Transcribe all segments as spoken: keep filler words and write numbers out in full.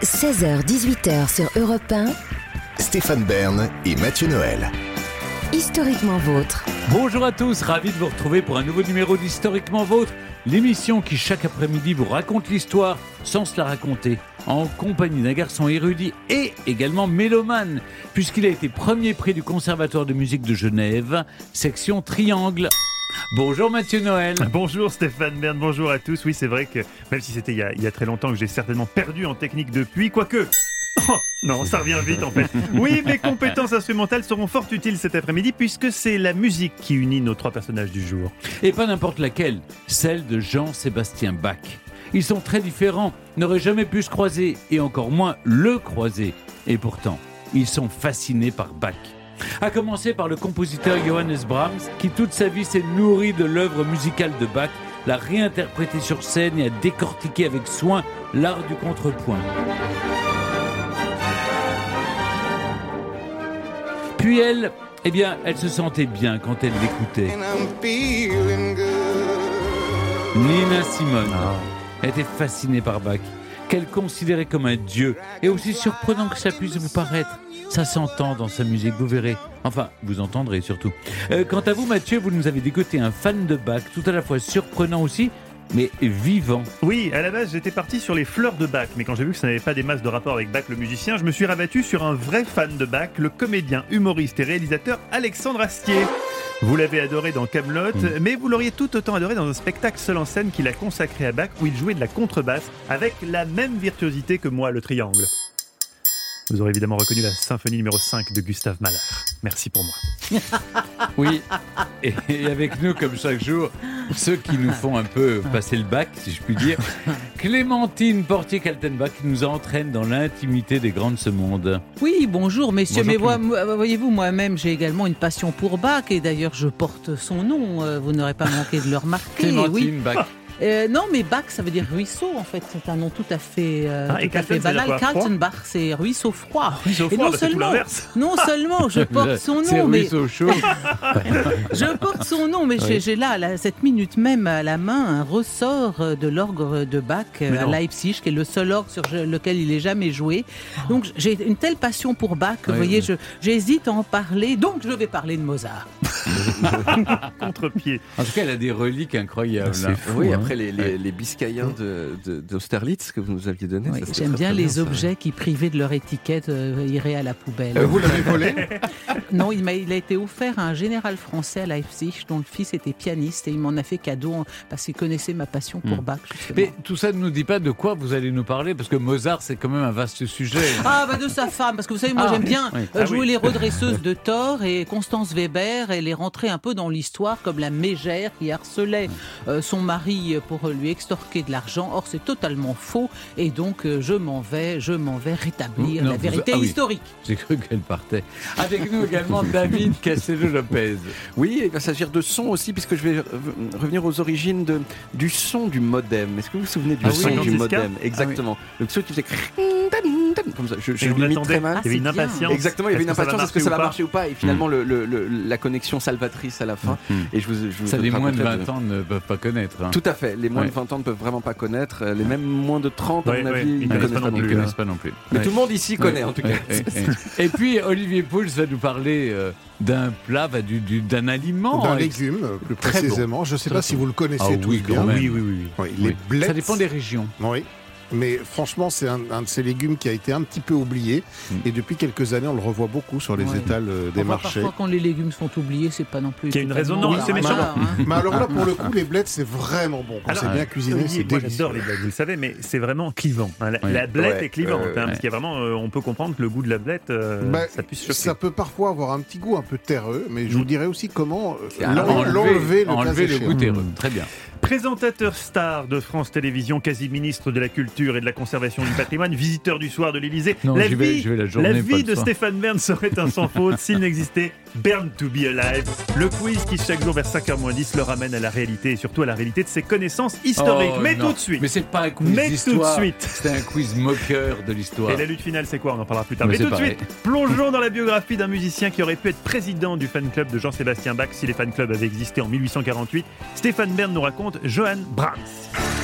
seize heures dix-huit heures sur Europe un. Stéphane Bern et Mathieu Noël. Historiquement vôtre. Bonjour à tous, ravi de vous retrouver pour un nouveau numéro d'Historiquement Vôtre, l'émission qui chaque après-midi vous raconte l'histoire sans se la raconter, en compagnie d'un garçon érudit et également mélomane, puisqu'il a été premier prix du Conservatoire de musique de Genève, section Triangle. Bonjour Mathieu Noël. Bonjour Stéphane Bern, bonjour à tous. Oui, c'est vrai que même si c'était il y a, il y a très longtemps que j'ai certainement perdu en technique depuis, quoique... Oh, non, ça revient vite en fait. Oui, mes compétences instrumentales seront fort utiles cet après-midi puisque c'est la musique qui unit nos trois personnages du jour. Et pas n'importe laquelle, celle de Jean-Sébastien Bach. Ils sont très différents, n'auraient jamais pu se croiser et encore moins le croiser. Et pourtant, ils sont fascinés par Bach. À commencer par le compositeur Johannes Brahms, qui toute sa vie s'est nourri de l'œuvre musicale de Bach, l'a réinterprété sur scène et a décortiqué avec soin l'art du contrepoint. Puis elle, eh bien, elle se sentait bien quand elle l'écoutait. Nina Simone était fascinée par Bach, qu'elle considérait comme un dieu, et aussi surprenant que ça puisse vous paraître. Ça s'entend dans sa musique, vous verrez. Enfin, vous entendrez surtout. Euh, quant à vous, Mathieu, vous nous avez dégoté un fan de Bach, tout à la fois surprenant aussi, mais vivant. Oui, à la base, j'étais parti sur les fleurs de Bach, mais quand j'ai vu que ça n'avait pas des masses de rapport avec Bach le musicien, je me suis rabattu sur un vrai fan de Bach, le comédien, humoriste et réalisateur Alexandre Astier. Vous l'avez adoré dans Kaamelott, mmh. mais vous l'auriez tout autant adoré dans un spectacle seul en scène qu'il a consacré à Bach, où il jouait de la contrebasse avec la même virtuosité que moi, le triangle. Vous aurez évidemment reconnu la symphonie numéro cinq de Gustave Mahler. Merci pour moi. Oui, et, et avec nous, comme chaque jour, ceux qui nous font un peu passer le bac, si je puis dire, Clémentine Portier-Kaltenbach qui nous entraîne dans l'intimité des grands de ce monde. Oui, bonjour messieurs, bonjour, mais moi, voyez-vous, moi-même j'ai également une passion pour Bach, et d'ailleurs je porte son nom, vous n'aurez pas manqué de le remarquer. Clémentine oui. Bach. Euh, non, mais Bach, ça veut dire ruisseau, en fait. C'est un nom tout à fait, euh, ah, tout à fait banal. Kaltenbach, c'est ruisseau froid. Ruisseau froid, et non bah, seulement, c'est tout l'inverse. Non seulement je porte son c'est nom, mais ruisseau chaud. je porte son nom, mais oui. j'ai, j'ai là, là, cette minute même à la main, un ressort de l'orgue de Bach mais à non. Leipzig, qui est le seul orgue sur lequel il n'est jamais joué. Donc j'ai une telle passion pour Bach que, oui, vous voyez, oui. je, j'hésite à en parler. Donc je vais parler de Mozart. Contre-pied. En tout cas, elle a des reliques incroyables. C'est fou, oui, hein. après les, les, les biscayens de, de, d'Austerlitz que vous nous aviez donné. Oui, j'aime bien les bien, objets ça. Qui, privés de leur étiquette, euh, iraient à la poubelle. Euh, vous l'avez volé? Non, il, m'a, il a été offert à un général français à Leipzig dont le fils était pianiste, et il m'en a fait cadeau parce qu'il connaissait ma passion pour mmh. Bach. Justement. Mais tout ça ne nous dit pas de quoi vous allez nous parler, parce que Mozart, c'est quand même un vaste sujet. Ah, bah de sa femme, parce que vous savez, moi ah, j'aime bien oui. euh, jouer ah, oui. les redresseuses de tort, et Constance Weber, elle est rentrée un peu dans l'histoire comme la mégère qui harcelait euh, son mari pour lui extorquer de l'argent. Or, c'est totalement faux, et donc euh, je m'en vais, je m'en vais rétablir non, la vérité vous... ah, historique. Oui. J'ai cru qu'elle partait. Avec nous également David Castello-Lopez. Oui, il va s'agir de son aussi, puisque je vais revenir aux origines de, du son du modem. Est-ce que vous vous souvenez du ah, son oui, du modem? Exactement. Ah, oui. Le son qui faisait comme ça. Je, je l'imite très mal. Il y avait une impatience. Exactement, il y avait une impatience. Est-ce que ça va marcher ou pas? Et finalement, mmh. le, le, le, la connexion salvatrice à la fin. Mmh. Et je vous, je vous ça, les moins de vingt de... ans ne peuvent pas connaître. Hein. Tout à fait. Les moins ouais. de vingt ans ne peuvent vraiment pas connaître. Les mêmes moins de trente, à ouais, mon ouais, avis, ils ne connaissent, connaissent, connaissent pas non plus. Mais ouais. tout le monde ici connaît, ouais. en tout cas. Ouais, ouais, ouais. Et puis, Olivier Pouls va nous parler euh, d'un plat, bah, du, du, d'un aliment. D'un légume, plus précisément. Bon. Je ne sais Très pas bon. si vous le connaissez ah, tous oui, bien. Oui, oui, oui. oui. Les oui. blettes. Ça dépend des régions. Oui. Mais franchement, c'est un, un de ces légumes qui a été un petit peu oublié. Mmh. Et depuis quelques années, on le revoit beaucoup sur les ouais. étals euh, des on marchés. Parfois, quand les légumes sont oubliés, c'est pas non plus... Il y a une raison, non, c'est méchant. Voilà, hein. Mais alors là, pour le coup, les blettes, c'est vraiment bon. Quand alors, c'est bien cuisiné, c'est moi, délicieux. j'adore les blettes, vous le savez, mais c'est vraiment clivant. Hein. La, oui. la blette ouais. est clivante. Euh, hein, ouais. Parce qu'il y a vraiment, euh, on peut comprendre que le goût de la blette, euh, bah, ça puisse choquer. Ça peut parfois avoir un petit goût un peu terreux, mais je vous dirais aussi comment euh, enlever, l'enlever, enlever le goût terreux. Très bien. Présentateur star de France Télévisions, quasi ministre de la Culture et de la Conservation du Patrimoine, visiteur du soir de l'Élysée. Non, la j'y vie, vais, j'y vais la journée, la vie de soir. Stéphane Bern serait un sans faute s'il n'existait Bern to be Alive. Le quiz qui, chaque jour vers cinq heures moins dix, le ramène à la réalité et surtout à la réalité de ses connaissances historiques. Oh, mais non. tout de suite. Mais c'est pas un quiz mais d'histoire. tout de suite. C'est un quiz moqueur de l'histoire. Et la lutte finale, c'est quoi? On en parlera plus tard. Mais, mais tout pareil. de suite, plongeons dans la biographie d'un musicien qui aurait pu être président du fan club de Jean-Sébastien Bach si les fan clubs avaient existé en mille huit cent quarante-huit. Stéphane Bern nous raconte Johann Brahms.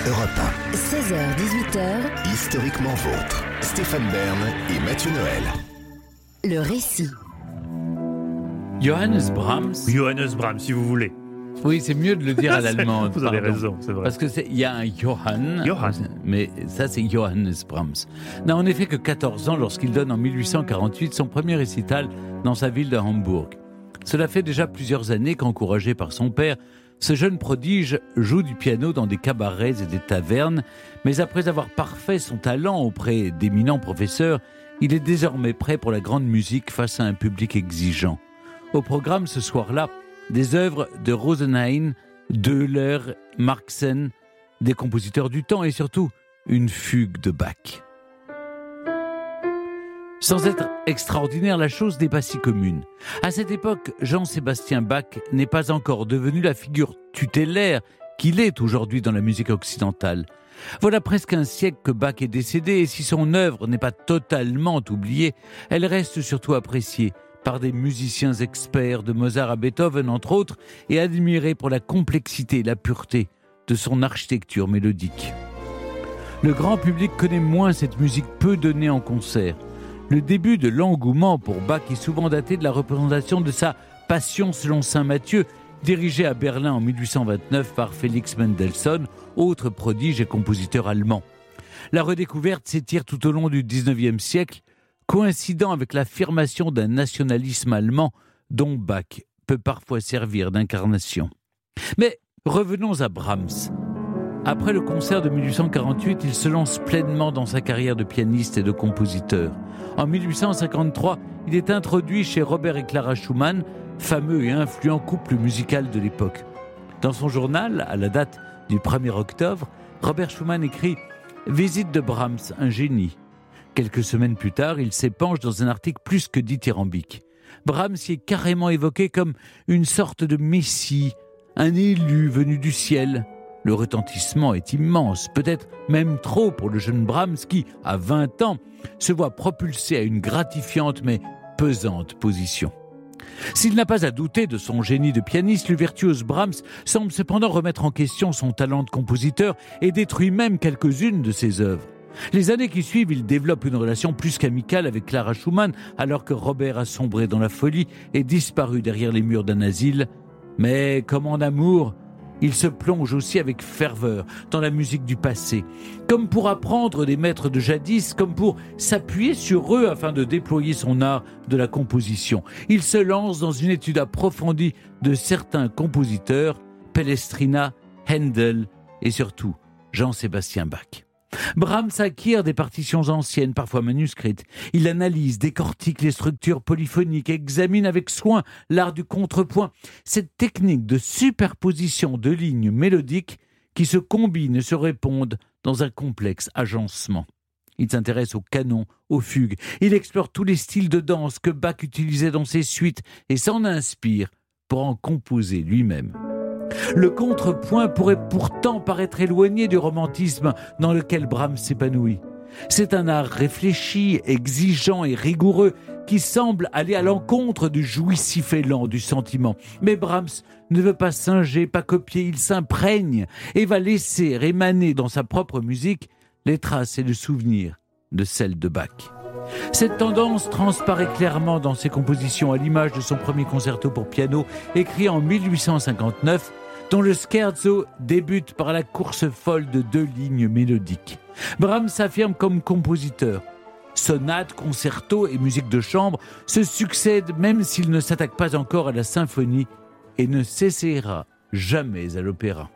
Europe un. seize heures dix-huit heures. Historiquement vôtre. Stéphane Bern et Mathieu Noël. Le récit. Johannes Brahms. Johannes Brahms, si vous voulez. Oui, c'est mieux de le dire à l'allemande. Vous avez pardon. raison, c'est vrai. Parce que c'est, il y a un Johann, Johann. mais ça c'est Johannes Brahms. N'a en effet que quatorze ans lorsqu'il donne en mille huit cent quarante-huit son premier récital dans sa ville de Hambourg. Cela fait déjà plusieurs années qu'encouragé par son père, ce jeune prodige joue du piano dans des cabarets et des tavernes, mais après avoir parfait son talent auprès d'éminents professeurs, il est désormais prêt pour la grande musique face à un public exigeant. Au programme ce soir-là, des œuvres de Rosenheim, Döhler, Marxen, des compositeurs du temps et surtout une fugue de Bach. Sans être extraordinaire, la chose n'est pas si commune. À cette époque, Jean-Sébastien Bach n'est pas encore devenu la figure tutélaire qu'il est aujourd'hui dans la musique occidentale. Voilà presque un siècle que Bach est décédé et si son œuvre n'est pas totalement oubliée, elle reste surtout appréciée par des musiciens experts de Mozart à Beethoven entre autres et admirés pour la complexité et la pureté de son architecture mélodique. Le grand public connaît moins cette musique peu donnée en concert. Le début de l'engouement pour Bach est souvent daté de la représentation de sa Passion selon saint Matthieu, dirigée à Berlin en mille huit cent vingt-neuf par Félix Mendelssohn, autre prodige et compositeur allemand. La redécouverte s'étire tout au long du dix-neuvième siècle, coïncidant avec l'affirmation d'un nationalisme allemand dont Bach peut parfois servir d'incarnation. Mais revenons à Brahms. Après le concert de mille huit cent quarante-huit, il se lance pleinement dans sa carrière de pianiste et de compositeur. En mille huit cent cinquante-trois, il est introduit chez Robert et Clara Schumann, fameux et influent couple musical de l'époque. Dans son journal, à la date du premier octobre, Robert Schumann écrit « Visite de Brahms, un génie ». Quelques semaines plus tard, il s'épanche dans un article plus que dithyrambique. Brahms y est carrément évoqué comme une sorte de messie, un élu venu du ciel. Le retentissement est immense, peut-être même trop pour le jeune Brahms qui, à vingt ans, se voit propulsé à une gratifiante mais pesante position. S'il n'a pas à douter de son génie de pianiste, le virtuose Brahms semble cependant remettre en question son talent de compositeur et détruit même quelques-unes de ses œuvres. Les années qui suivent, il développe une relation plus qu'amicale avec Clara Schumann, alors que Robert a sombré dans la folie et disparu derrière les murs d'un asile. Mais comme en amour, il se plonge aussi avec ferveur dans la musique du passé, comme pour apprendre des maîtres de jadis, comme pour s'appuyer sur eux afin de déployer son art de la composition. Il se lance dans une étude approfondie de certains compositeurs, Palestrina, Handel et surtout Jean-Sébastien Bach. Brahms acquiert des partitions anciennes, parfois manuscrites. Il analyse, décortique les structures polyphoniques, examine avec soin l'art du contrepoint. Cette technique de superposition de lignes mélodiques qui se combinent et se répondent dans un complexe agencement. Il s'intéresse aux canons, aux fugues. Il explore tous les styles de danse que Bach utilisait dans ses suites et s'en inspire pour en composer lui-même. Le contrepoint pourrait pourtant paraître éloigné du romantisme dans lequel Brahms s'épanouit. C'est un art réfléchi, exigeant et rigoureux qui semble aller à l'encontre du jouissif élan du sentiment. Mais Brahms ne veut pas singer, pas copier, il s'imprègne et va laisser émaner dans sa propre musique les traces et le souvenir de celle de Bach. Cette tendance transparaît clairement dans ses compositions, à l'image de son premier concerto pour piano, écrit en mille huit cent cinquante-neuf, dont le scherzo débute par la course folle de deux lignes mélodiques. Brahms s'affirme comme compositeur. Sonates, concertos et musique de chambre se succèdent même s'il ne s'attaque pas encore à la symphonie et ne s'essayera jamais à l'opéra.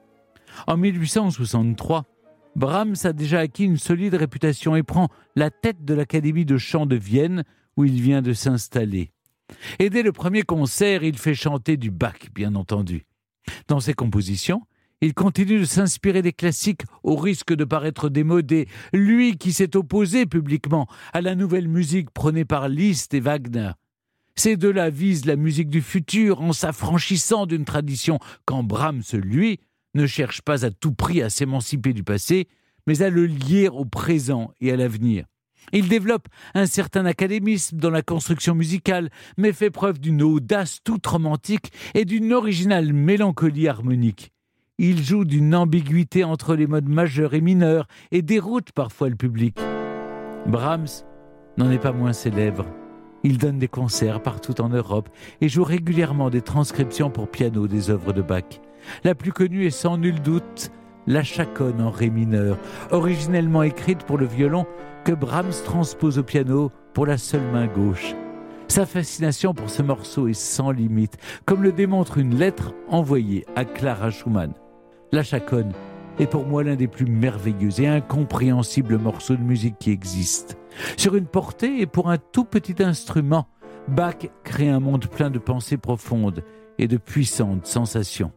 En mille huit cent soixante-trois, Brahms a déjà acquis une solide réputation et prend la tête de l'Académie de chant de Vienne où il vient de s'installer. Et dès le premier concert, il fait chanter du Bach, bien entendu. Dans ses compositions, il continue de s'inspirer des classiques au risque de paraître démodé, lui qui s'est opposé publiquement à la nouvelle musique prônée par Liszt et Wagner. Ces deux-là visent la musique du futur en s'affranchissant d'une tradition, quand Brahms, lui, ne cherche pas à tout prix à s'émanciper du passé, mais à le lier au présent et à l'avenir. Il développe un certain académisme dans la construction musicale, mais fait preuve d'une audace toute romantique et d'une originale mélancolie harmonique. Il joue d'une ambiguïté entre les modes majeurs et mineurs et déroute parfois le public. Brahms n'en est pas moins célèbre. Il donne des concerts partout en Europe et joue régulièrement des transcriptions pour piano des œuvres de Bach. La plus connue est sans nul doute la chaconne en ré mineur, originellement écrite pour le violon que Brahms transpose au piano pour la seule main gauche. Sa fascination pour ce morceau est sans limite, comme le démontre une lettre envoyée à Clara Schumann. La chaconne est pour moi l'un des plus merveilleux et incompréhensibles morceaux de musique qui existent. Sur une portée et pour un tout petit instrument, Bach crée un monde plein de pensées profondes et de puissantes sensations.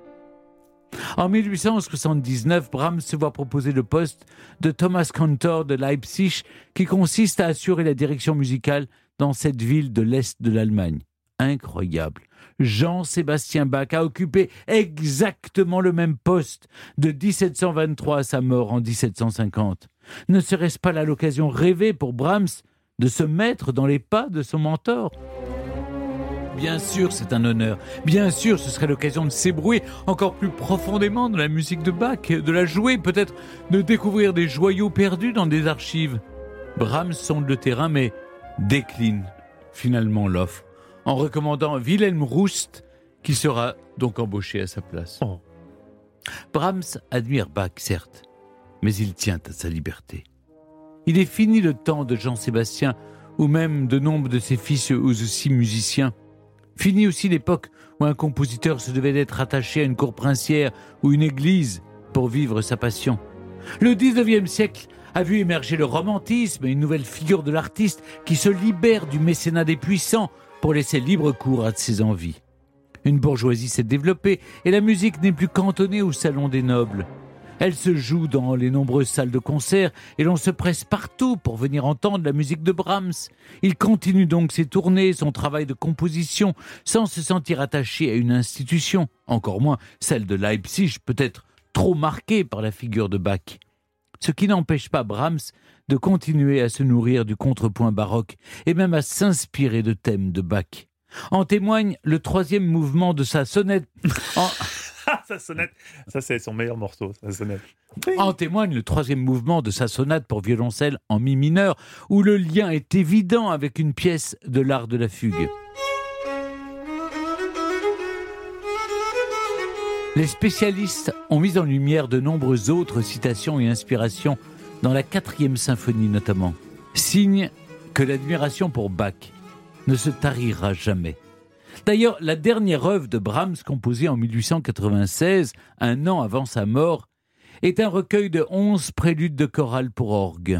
En mille huit cent soixante-dix-neuf, Brahms se voit proposer le poste de Thomas Cantor de Leipzig, qui consiste à assurer la direction musicale dans cette ville de l'Est de l'Allemagne. Incroyable. Jean-Sébastien Bach a occupé exactement le même poste de dix-sept cent vingt-trois à sa mort en dix-sept cent cinquante. Ne serait-ce pas là l'occasion rêvée pour Brahms de se mettre dans les pas de son mentor ? Bien sûr, c'est un honneur. Bien sûr, ce serait l'occasion de s'ébrouer encore plus profondément dans la musique de Bach, de la jouer, peut-être de découvrir des joyaux perdus dans des archives. Brahms sonde le terrain, mais décline finalement l'offre, en recommandant Wilhelm Rust, qui sera donc embauché à sa place. Oh. Brahms admire Bach, certes, mais il tient à sa liberté. Il est fini le temps de Jean-Sébastien, ou même de nombre de ses fils eux aussi musiciens. Fini aussi l'époque où un compositeur se devait d'être attaché à une cour princière ou une église pour vivre sa passion. Le dix-neuvième siècle a vu émerger le romantisme et une nouvelle figure de l'artiste qui se libère du mécénat des puissants pour laisser libre cours à ses envies. Une bourgeoisie s'est développée et la musique n'est plus cantonnée au salon des nobles. Elle se joue dans les nombreuses salles de concert et l'on se presse partout pour venir entendre la musique de Brahms. Il continue donc ses tournées, son travail de composition, sans se sentir attaché à une institution, encore moins celle de Leipzig, peut-être trop marquée par la figure de Bach. Ce qui n'empêche pas Brahms de continuer à se nourrir du contrepoint baroque et même à s'inspirer de thèmes de Bach. En témoigne le troisième mouvement de sa sonate... En... sa sonnette, ça c'est son meilleur morceau, sa sonnette. En témoigne le troisième mouvement de sa sonate pour violoncelle en mi mineur, où le lien est évident avec une pièce de l'art de la fugue. Les spécialistes ont mis en lumière de nombreuses autres citations et inspirations dans la quatrième symphonie notamment, signe que l'admiration pour Bach ne se tarira jamais. D'ailleurs, la dernière œuvre de Brahms, composée en mille huit cent quatre-vingt-seize, un an avant sa mort, est un recueil de onze préludes de chorale pour orgue.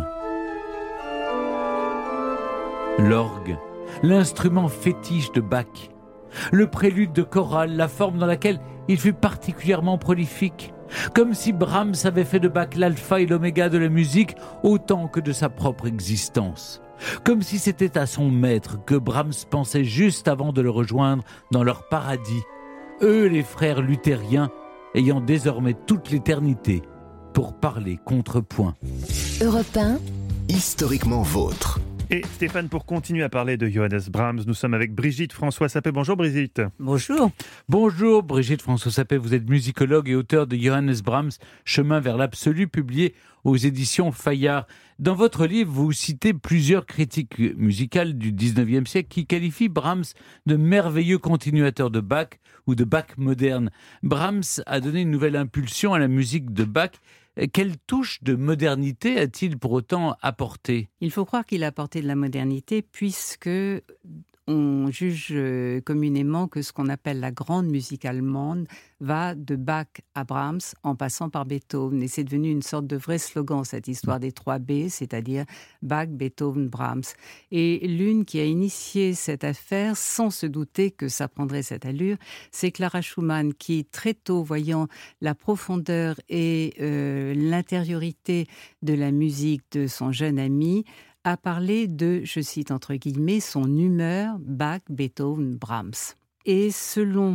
L'orgue, l'instrument fétiche de Bach. Le prélude de chorale, la forme dans laquelle il fut particulièrement prolifique. Comme si Brahms avait fait de Bach l'alpha et l'oméga de la musique, autant que de sa propre existence. Comme si c'était à son maître que Brahms pensait juste avant de le rejoindre dans leur paradis, eux les frères luthériens ayant désormais toute l'éternité pour parler contrepoint. Europe un, historiquement vôtre. Et Stéphane, pour continuer à parler de Johannes Brahms, nous sommes avec Brigitte François-Sapé. Bonjour Brigitte. Bonjour. Bonjour Brigitte François-Sapé, vous êtes musicologue et auteur de Johannes Brahms, Chemin vers l'absolu, publié aux éditions Fayard. Dans votre livre, vous citez plusieurs critiques musicales du dix-neuvième siècle qui qualifient Brahms de merveilleux continuateur de Bach ou de Bach moderne. Brahms a donné une nouvelle impulsion à la musique de Bach. Quelle touche de modernité a-t-il pour autant apporté ? Il faut croire qu'il a apporté de la modernité puisque on juge communément que ce qu'on appelle la grande musique allemande va de Bach à Brahms en passant par Beethoven. Et c'est devenu une sorte de vrai slogan, cette histoire des trois B, c'est-à-dire Bach, Beethoven, Brahms. Et l'une qui a initié cette affaire, sans se douter que ça prendrait cette allure, c'est Clara Schumann, qui très tôt, voyant la profondeur et euh, l'intériorité de la musique de son jeune ami, a parlé de, je cite entre guillemets, son humeur Bach, Beethoven, Brahms. Et selon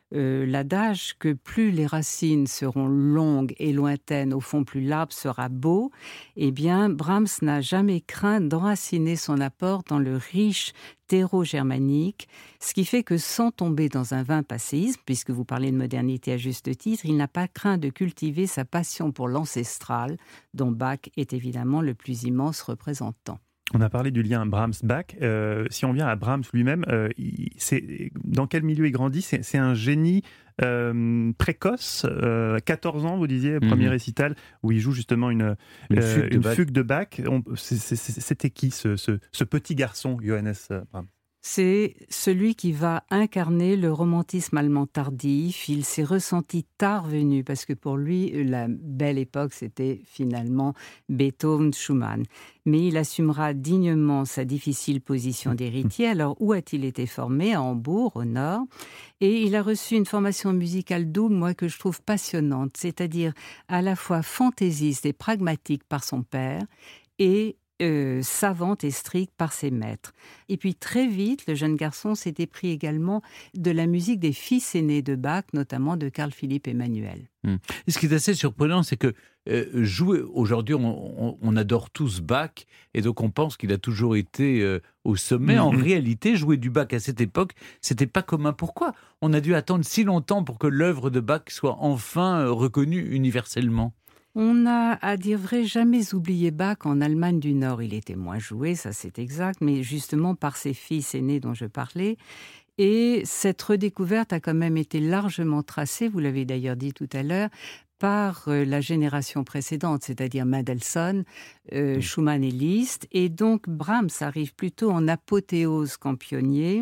euh, l'adage que plus les racines seront longues et lointaines, au fond plus l'arbre sera beau, eh bien Brahms n'a jamais craint d'enraciner son apport dans le riche terreau germanique, ce qui fait que sans tomber dans un vain passéisme, puisque vous parlez de modernité à juste titre, il n'a pas craint de cultiver sa passion pour l'ancestral, dont Bach est évidemment le plus immense représentant. On a parlé du lien Brahms-Bach. Euh, si on vient à Brahms lui-même, euh, il, c'est, dans quel milieu il grandit ? c'est, c'est un génie euh, précoce, euh, quatorze ans, vous disiez, premier mmh. récital, où il joue justement une, une, euh, fugue, de une Bach. fugue de Bach. On, c'est, c'est, c'était qui ce, ce, ce petit garçon, Johannes Brahms ? C'est celui qui va incarner le romantisme allemand tardif. Il s'est ressenti tard venu, parce que pour lui, la belle époque, c'était finalement Beethoven, Schumann. Mais il assumera dignement sa difficile position d'héritier. Alors, où a-t-il été formé ? À Hambourg, au nord. Et il a reçu une formation musicale double, moi, que je trouve passionnante, c'est-à-dire à la fois fantaisiste et pragmatique par son père, et Euh, savante et stricte par ses maîtres. Et puis très vite, le jeune garçon s'est épris également de la musique des fils aînés de Bach, notamment de Carl Philipp Emanuel. Mmh. Et ce qui est assez surprenant, c'est que euh, jouer aujourd'hui, on, on, on adore tous Bach, et donc on pense qu'il a toujours été euh, au sommet. Mmh. En réalité, jouer du Bach à cette époque, c'était pas commun. Pourquoi on a dû attendre si longtemps pour que l'œuvre de Bach soit enfin euh, reconnue universellement ? On n'a, à dire vrai, jamais oublié Bach en Allemagne du Nord. Il était moins joué, ça c'est exact, mais justement par ses fils aînés dont je parlais. Et cette redécouverte a quand même été largement tracée, vous l'avez d'ailleurs dit tout à l'heure, par la génération précédente, c'est-à-dire Mendelssohn, euh, Schumann et Liszt. Et donc Brahms arrive plutôt en apothéose qu'en pionnier.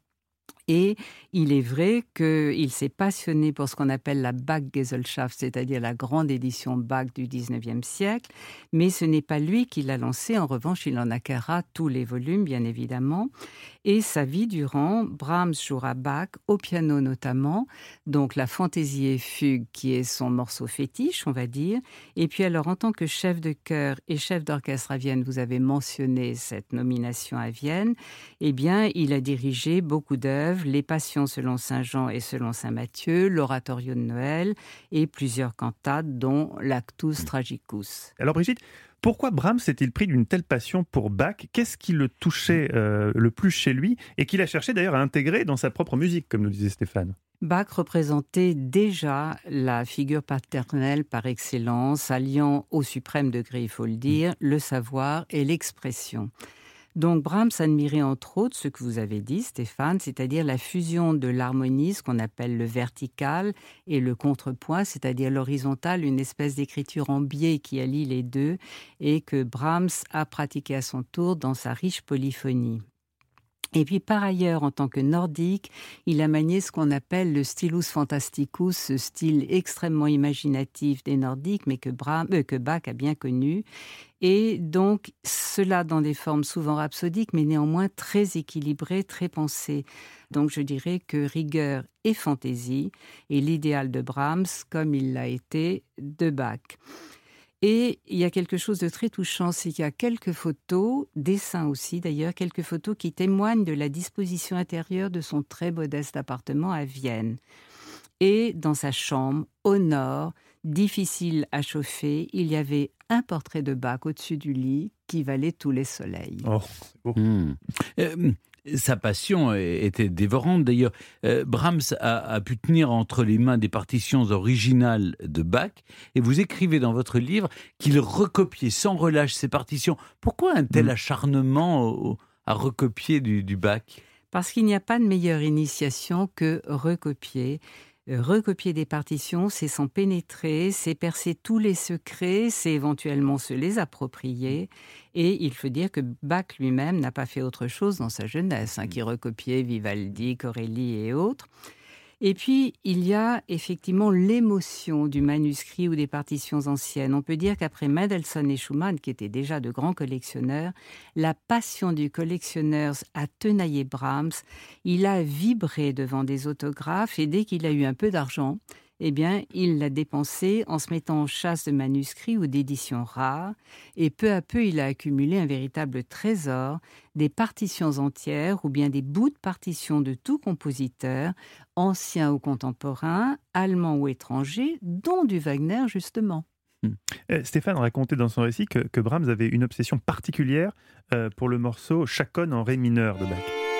Et il est vrai qu'il s'est passionné pour ce qu'on appelle la Bach-Gesellschaft, c'est-à-dire la grande édition Bach du dix-neuvième siècle. Mais ce n'est pas lui qui l'a lancée. En revanche, il en acquérera tous les volumes, bien évidemment. Et sa vie durant, Brahms jouera Bach, au piano notamment, donc la Fantaisie et Fugue, qui est son morceau fétiche, on va dire. Et puis alors, en tant que chef de chœur et chef d'orchestre à Vienne, vous avez mentionné cette nomination à Vienne, eh bien, il a dirigé beaucoup d'œuvres, les Passions selon Saint Jean et selon Saint Matthieu, l'Oratorio de Noël et plusieurs cantates, dont l'Actus Tragicus. Alors Brigitte, pourquoi Brahms s'est-il pris d'une telle passion pour Bach ? Qu'est-ce qui le touchait euh, le plus chez lui et qu'il a cherché d'ailleurs à intégrer dans sa propre musique, comme nous disait Stéphane ? Bach représentait déjà la figure paternelle par excellence, alliant au suprême degré, il faut le dire, le savoir et l'expression. Donc Brahms admirait entre autres ce que vous avez dit, Stéphane, c'est-à-dire la fusion de l'harmonie, ce qu'on appelle le vertical, et le contrepoint, c'est-à-dire l'horizontal, une espèce d'écriture en biais qui allie les deux, et que Brahms a pratiqué à son tour dans sa riche polyphonie. Et puis par ailleurs, en tant que nordique, il a manié ce qu'on appelle le stylus fantasticus, ce style extrêmement imaginatif des nordiques, mais que, Brahms, euh, que Bach a bien connu. Et donc, cela dans des formes souvent rhapsodiques, mais néanmoins très équilibrées, très pensées. Donc je dirais que rigueur et fantaisie est l'idéal de Brahms, comme il l'a été de Bach. Et il y a quelque chose de très touchant, c'est qu'il y a quelques photos, dessins aussi d'ailleurs, quelques photos qui témoignent de la disposition intérieure de son très modeste appartement à Vienne. Et dans sa chambre, au nord, difficile à chauffer, il y avait un portrait de Bach au-dessus du lit qui valait tous les soleils. Oh, c'est beau. Mmh. Euh, Sa passion était dévorante. D'ailleurs, euh, Brahms a, a pu tenir entre les mains des partitions originales de Bach. Et vous écrivez dans votre livre qu'il recopiait sans relâche ces partitions. Pourquoi un tel mmh. acharnement au, à recopier du, du Bach ? Parce qu'il n'y a pas de meilleure initiation que recopier. Recopier des partitions, c'est s'en pénétrer, c'est percer tous les secrets, c'est éventuellement se les approprier. Et il faut dire que Bach lui-même n'a pas fait autre chose dans sa jeunesse, hein, qui recopiait Vivaldi, Corelli et autres. Et puis, il y a effectivement l'émotion du manuscrit ou des partitions anciennes. On peut dire qu'après Mendelssohn et Schumann, qui étaient déjà de grands collectionneurs, la passion du collectionneur a tenaillé Brahms. Il a vibré devant des autographes et dès qu'il a eu un peu d'argent, eh bien, il l'a dépensé en se mettant en chasse de manuscrits ou d'éditions rares, et peu à peu, il a accumulé un véritable trésor, des partitions entières ou bien des bouts de partitions de tout compositeur, ancien ou contemporain, allemand ou étranger, dont du Wagner, justement. Euh, Stéphane racontait dans son récit que, que Brahms avait une obsession particulière euh, pour le morceau Chaconne en ré mineur de Bach.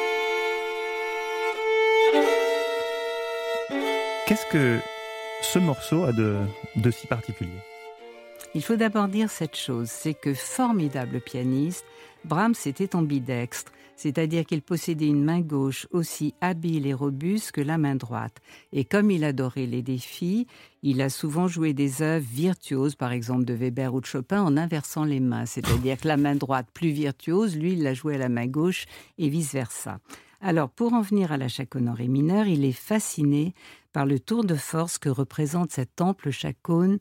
Qu'est-ce que ce morceau a de, de si particulier ? Il faut d'abord dire cette chose, c'est que formidable pianiste, Brahms était ambidextre, c'est-à-dire qu'il possédait une main gauche aussi habile et robuste que la main droite. Et comme il adorait les défis, il a souvent joué des œuvres virtuoses, par exemple de Weber ou de Chopin, en inversant les mains. C'est-à-dire que la main droite plus virtuose, lui, il l'a joué à la main gauche et vice-versa. Alors, pour en venir à la chaconne en ré mineur, il est fasciné par le tour de force que représente cette ample chaconne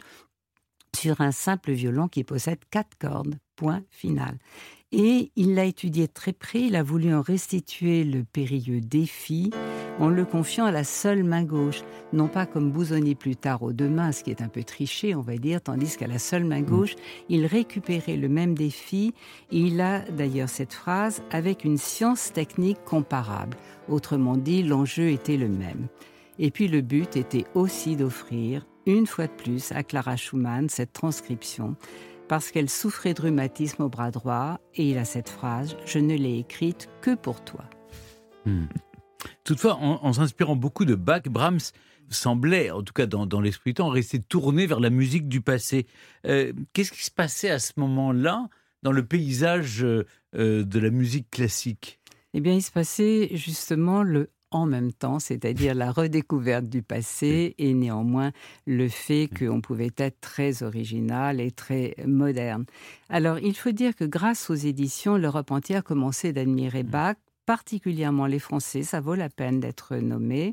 sur un simple violon qui possède quatre cordes, point final. Et il l'a étudié de très près, il a voulu en restituer le périlleux défi en le confiant à la seule main gauche, non pas comme Busoni plus tard aux deux mains, ce qui est un peu triché, on va dire, tandis qu'à la seule main gauche, il récupérait le même défi, et il a d'ailleurs cette phrase « avec une science technique comparable ». Autrement dit, l'enjeu était le même. Et puis le but était aussi d'offrir, une fois de plus, à Clara Schumann cette transcription, parce qu'elle souffrait de rhumatisme au bras droit, et il a cette phrase « Je ne l'ai écrite que pour toi hmm. ». Toutefois, en, en s'inspirant beaucoup de Bach, Brahms semblait, en tout cas dans, dans l'esprit temps, rester tourné vers la musique du passé. Euh, qu'est-ce qui se passait à ce moment-là dans le paysage euh, de la musique classique ? Eh bien, il se passait justement le en même temps, c'est-à-dire la redécouverte du passé et néanmoins le fait qu'on pouvait être très original et très moderne. Alors, il faut dire que grâce aux éditions, l'Europe entière commençait d'admirer Bach, particulièrement les Français, ça vaut la peine d'être nommé.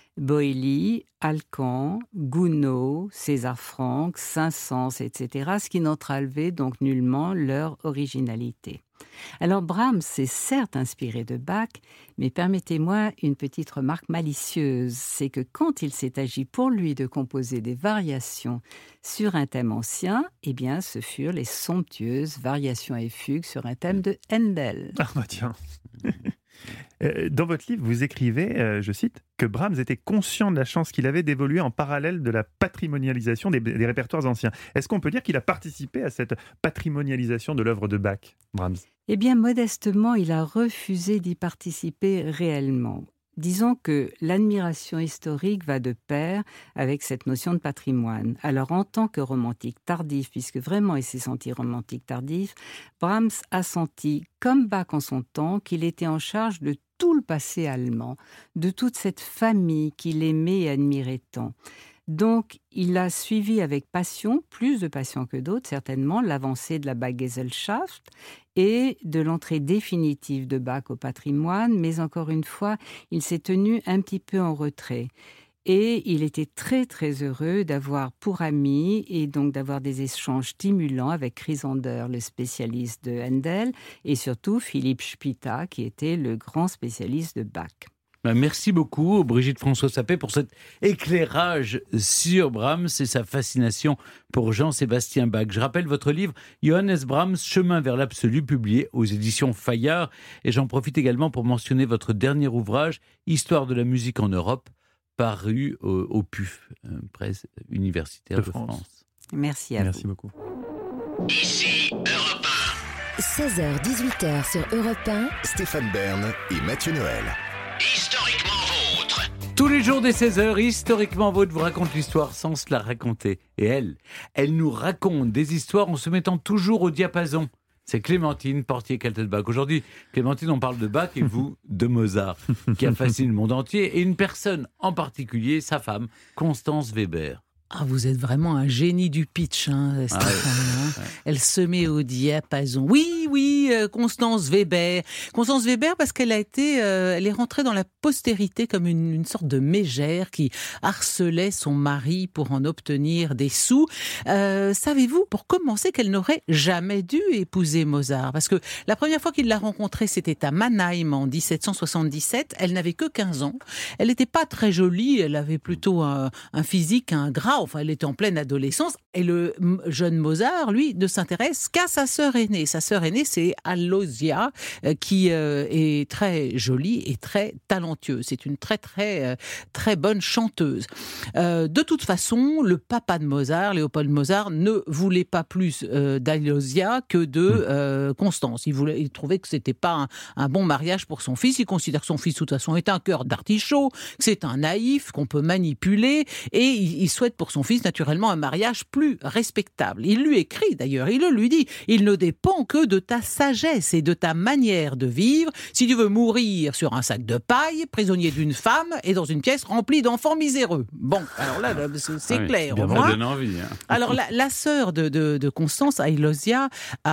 Boëly, Alcan, Gounod, César Franck, Saint-Saëns, et cetera, ce qui n'entravait donc nullement leur originalité. Alors Brahms s'est certes inspiré de Bach, mais permettez-moi une petite remarque malicieuse, c'est que quand il s'est agi pour lui de composer des variations sur un thème ancien, eh bien ce furent les somptueuses variations et fugues sur un thème de Handel. Ah bah tiens. Dans votre livre, vous écrivez, euh, je cite, que Brahms était conscient de la chance qu'il avait d'évoluer en parallèle de la patrimonialisation des, des répertoires anciens. Est-ce qu'on peut dire qu'il a participé à cette patrimonialisation de l'œuvre de Bach, Brahms ? Eh bien, modestement, il a refusé d'y participer réellement. Disons que l'admiration historique va de pair avec cette notion de patrimoine. Alors, en tant que romantique tardif, puisque vraiment il s'est senti romantique tardif, Brahms a senti, comme Bach en son temps, qu'il était en charge de tout le passé allemand, de toute cette famille qu'il aimait et admirait tant. Donc, il a suivi avec passion, plus de passion que d'autres certainement, l'avancée de la Bach-Gesellschaft et de l'entrée définitive de Bach au patrimoine, mais encore une fois, il s'est tenu un petit peu en retrait. Et il était très très heureux d'avoir pour ami et donc d'avoir des échanges stimulants avec Chrysander, le spécialiste de Handel, et surtout Philippe Spitta, qui était le grand spécialiste de Bach. Merci beaucoup, Brigitte François Sapé, pour cet éclairage sur Brahms et sa fascination pour Jean-Sébastien Bach. Je rappelle votre livre « Johannes Brahms, chemin vers l'absolu » publié aux éditions Fayard. Et j'en profite également pour mentionner votre dernier ouvrage « Histoire de la musique en Europe », paru au, au P U F, presse universitaire de, de France. France. Merci à Merci vous. beaucoup. Ici Europe un. seize heures dix-huit heures sur Europe un. Stéphane Bern et Mathieu Noël. Historiquement vôtre. Tous les jours des seize heures, Historiquement Vôtre vous raconte l'histoire sans se la raconter. Et elle, elle nous raconte des histoires en se mettant toujours au diapason. C'est Clémentine Portier-Kaltenbach. Aujourd'hui, Clémentine, on parle de Bach et vous, de Mozart, qui a fasciné le monde entier. Et une personne en particulier, sa femme, Constance Weber. Ah, vous êtes vraiment un génie du pitch, hein, Stéphane. Ah ouais. Hein. Elle se met au diapason. Oui, oui, euh, Constance Weber. Constance Weber parce qu'elle a été, euh, elle est rentrée dans la postérité comme une, une sorte de mégère qui harcelait son mari pour en obtenir des sous. Euh, savez-vous, pour commencer, qu'elle n'aurait jamais dû épouser Mozart? Parce que la première fois qu'il l'a rencontrée, c'était à Mannheim en dix-sept cent soixante-dix-sept. Elle n'avait que quinze ans. Elle n'était pas très jolie. Elle avait plutôt un, un physique, un gras. Enfin, elle était en pleine adolescence et le jeune Mozart, lui, ne s'intéresse qu'à sa sœur aînée. Sa sœur aînée, c'est Aloysia, euh, qui euh, est très jolie et très talentueuse. C'est une très, très, euh, très bonne chanteuse. Euh, de toute façon, le papa de Mozart, Léopold Mozart, ne voulait pas plus euh, d'Aloysia que de euh, Constance. Il, voulait, il trouvait que c'était pas un, un bon mariage pour son fils. Il considère que son fils, de toute façon, est un cœur d'artichaut, que c'est un naïf, qu'on peut manipuler, et il, il souhaite pour son fils, naturellement, un mariage plus respectable. Il lui écrit, d'ailleurs, il le lui dit, il ne dépend que de ta sagesse et de ta manière de vivre. Si tu veux mourir sur un sac de paille, prisonnier d'une femme et dans une pièce remplie d'enfants miséreux. Bon, alors là, c'est ah oui, clair. Bien moi. donne envie. Hein. Alors, la, la sœur de, de, de Constance, Aloysia,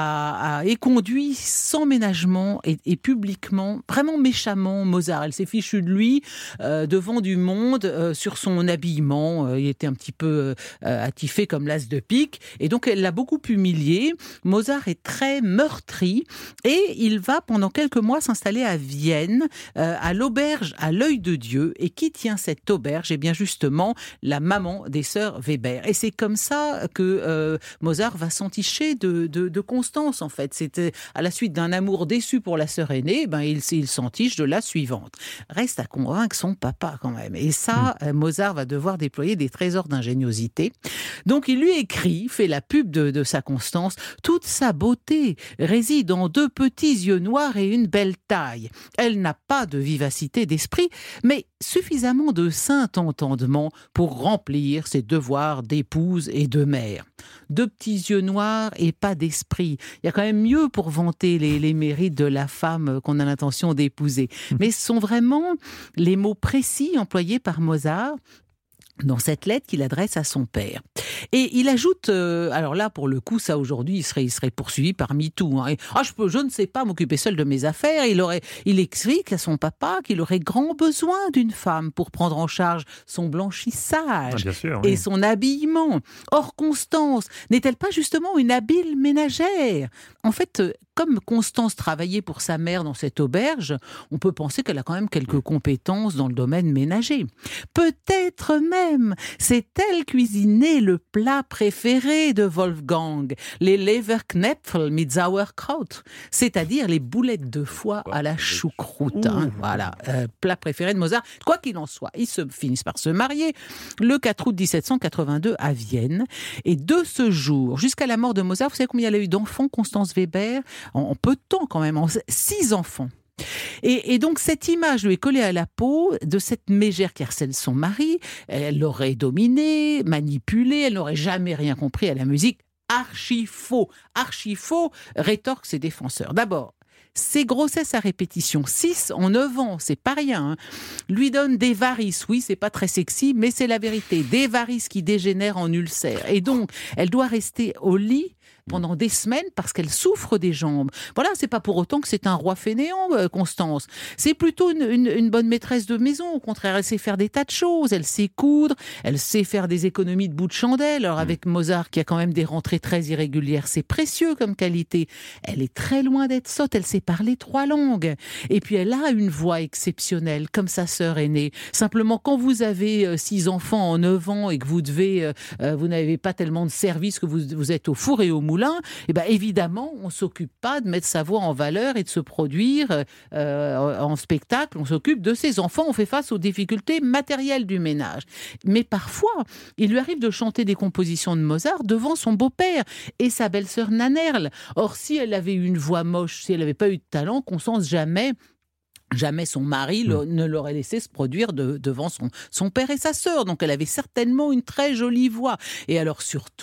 a, a éconduit sans ménagement et, et publiquement, vraiment méchamment, Mozart. Elle s'est fichue de lui euh, devant du monde euh, sur son habillement. Euh, il était un petit peu euh, attifé comme l'as de pique. Et donc, elle l'a beaucoup humilié. Mozart est très meurtri et il va pendant quelques mois s'installer à Vienne, euh, à l'auberge à l'Œil de Dieu. Et qui tient cette auberge? Eh bien, justement, la maman des sœurs Weber. Et c'est comme ça que euh, Mozart va s'enticher de, de, de Constance, en fait. C'était à la suite d'un amour déçu pour la sœur aînée, ben, il, il s'entiche de la suivante. Reste à convaincre son papa, quand même. Et ça, mmh. Mozart va devoir déployer des trésors d'ingéniosité. Donc, il lui écrit, fait la pub de, de sa Constance. Toute sa beauté réside en deux petits yeux noirs et une belle taille. Elle n'a pas de vivacité d'esprit, mais suffisamment de saint entendement pour remplir ses devoirs d'épouse et de mère. Deux petits yeux noirs et pas d'esprit. Il y a quand même mieux pour vanter les, les mérites de la femme qu'on a l'intention d'épouser. Mais ce sont vraiment les mots précis employés par Mozart dans cette lettre qu'il adresse à son père. Et il ajoute, euh, alors là, pour le coup, ça aujourd'hui, il serait, il serait poursuivi par MeToo. Hein. Et, ah, je, peux, je ne sais pas m'occuper seul de mes affaires. Il, aurait, il explique à son papa qu'il aurait grand besoin d'une femme pour prendre en charge son blanchissage ah, bien sûr, oui. et son habillement. Or, Constance, n'est-elle pas justement une habile ménagère? En fait, comme Constance travaillait pour sa mère dans cette auberge, on peut penser qu'elle a quand même quelques compétences dans le domaine ménager. Peut-être même sait-elle cuisiner le plat préféré de Wolfgang, les Leberknäpfel mit Sauerkraut, c'est-à-dire les boulettes de foie à la choucroute. Hein, voilà, euh, plat préféré de Mozart. Quoi qu'il en soit, ils se finissent par se marier le quatre août dix-sept cent quatre-vingt-deux à Vienne. Et de ce jour jusqu'à la mort de Mozart, vous savez combien il a eu d'enfants, Constance Weber? En, en peu de temps quand même, en six enfants. Et, et donc cette image lui est collée à la peau de cette mégère qui harcèle son mari. Elle l'aurait dominé, manipulé, elle n'aurait jamais rien compris à la musique. Archi faux, archi faux, rétorquent ses défenseurs. D'abord, ces grossesses à répétition, six en neuf ans, c'est pas rien, hein, lui donnent des varices. Oui, c'est pas très sexy, mais c'est la vérité. Des varices qui dégénèrent en ulcères. Et donc, elle doit rester au lit pendant des semaines parce qu'elle souffre des jambes. Voilà, c'est pas pour autant que c'est un roi fainéant, euh, Constance. C'est plutôt une, une, une bonne maîtresse de maison. Au contraire, elle sait faire des tas de choses. Elle sait coudre, elle sait faire des économies de bout de chandelle. Alors avec Mozart, qui a quand même des rentrées très irrégulières, c'est précieux comme qualité. Elle est très loin d'être sotte. Elle sait parler trois langues. Et puis elle a une voix exceptionnelle, comme sa sœur aînée. Simplement, quand vous avez euh, six enfants en neuf ans et que vous devez, euh, euh, vous n'avez pas tellement de services, que vous, vous êtes au four et au moulin, et ben évidemment, on ne s'occupe pas de mettre sa voix en valeur et de se produire euh, en spectacle. On s'occupe de ses enfants, on fait face aux difficultés matérielles du ménage. Mais parfois, il lui arrive de chanter des compositions de Mozart devant son beau-père et sa belle-sœur Nannerl. Or, si elle avait eu une voix moche, si elle n'avait pas eu de talent, Constance jamais... Jamais son mari le, ne l'aurait laissé se produire de, devant son, son père et sa sœur. Donc elle avait certainement une très jolie voix. Et alors surtout,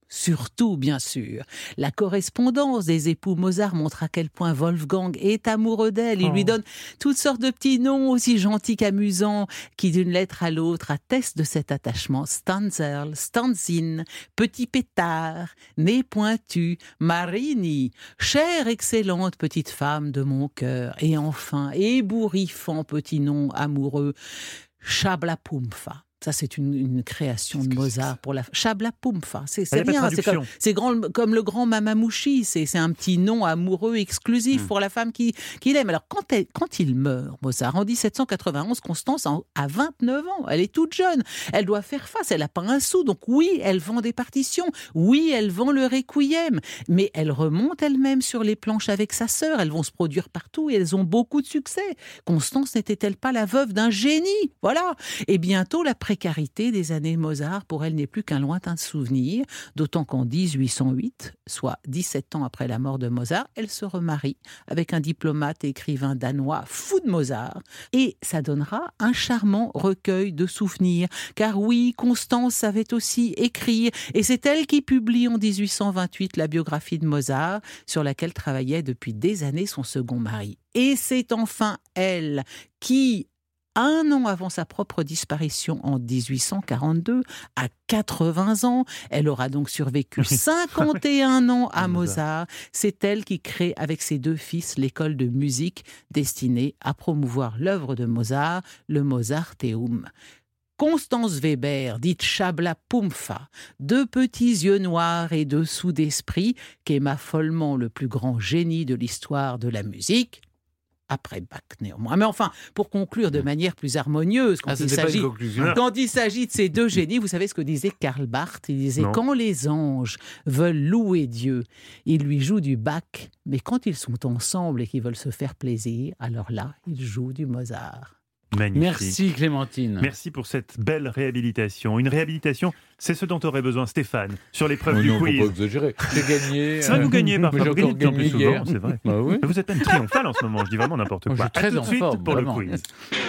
surtout bien sûr. La correspondance des époux Mozart montre à quel point Wolfgang est amoureux d'elle. Il Oh. lui donne toutes sortes de petits noms aussi gentils qu'amusants qui d'une lettre à l'autre attestent de cet attachement. Stanzerl, Stanzin, petit pétard, nez pointu, Marini, chère excellente petite femme de mon cœur, et enfin ébouriffant petit nom amoureux, Shabla-Pumpha. Ça, c'est une, une création de Mozart pour la Shabla-Pumpha. C'est, c'est Il y a pas de rien, c'est comme, traduction. c'est grand, comme le grand Mamamouchi. C'est, c'est un petit nom amoureux exclusif Mm. pour la femme qui, qu'il aime. Alors, quand, elle, quand il meurt, Mozart, en dix-sept cent quatre-vingt-onze, Constance a, a vingt-neuf ans. Elle est toute jeune. Elle doit faire face. Elle n'a pas un sou. Donc, oui, elle vend des partitions. Oui, elle vend le requiem. Mais elle remonte elle-même sur les planches avec sa sœur. Elles vont se produire partout et elles ont beaucoup de succès. Constance n'était-elle pas la veuve d'un génie? Voilà. Et bientôt, la précarité des années Mozart, pour elle, n'est plus qu'un lointain souvenir, d'autant qu'en dix-huit cent huit, soit dix-sept ans après la mort de Mozart, elle se remarie avec un diplomate et écrivain danois fou de Mozart, et ça donnera un charmant recueil de souvenirs, car oui, Constance savait aussi écrire, et c'est elle qui publie en dix-huit cent vingt-huit la biographie de Mozart, sur laquelle travaillait depuis des années son second mari. Et c'est enfin elle qui, un an avant sa propre disparition en dix-huit cent quarante-deux, à quatre-vingts ans, elle aura donc survécu cinquante et un ans à Mozart. C'est elle qui crée avec ses deux fils l'école de musique destinée à promouvoir l'œuvre de Mozart, le Mozarteum. Constance Weber, dite Shabla-Pumpha, deux petits yeux noirs et deux sous d'esprit, qu'aima follement le plus grand génie de l'histoire de la musique, après Bach néanmoins. Mais enfin, pour conclure de manière plus harmonieuse, quand, Ah, il, c'était pas s'agit, une conclusion. quand il s'agit de ces deux génies, vous savez ce que disait Karl Barth? Il disait Non. « Quand les anges veulent louer Dieu, ils lui jouent du Bach, mais quand ils sont ensemble et qu'ils veulent se faire plaisir, alors là, ils jouent du Mozart. » Magnifique. Merci Clémentine. Merci pour cette belle réhabilitation. Une réhabilitation, c'est ce dont aurait besoin Stéphane sur l'épreuve Oh du non, faut quiz. pas exagérer. J'ai gagné. C'est vrai que vous gagnez parfois, J'ai vous gagnez encore de plus en plus gagné souvent, hier. c'est vrai. Bah oui. Mais vous êtes même triomphal en ce moment, je dis vraiment n'importe Moi, quoi. je suis très À tout de en suite forme, pour vraiment. le quiz.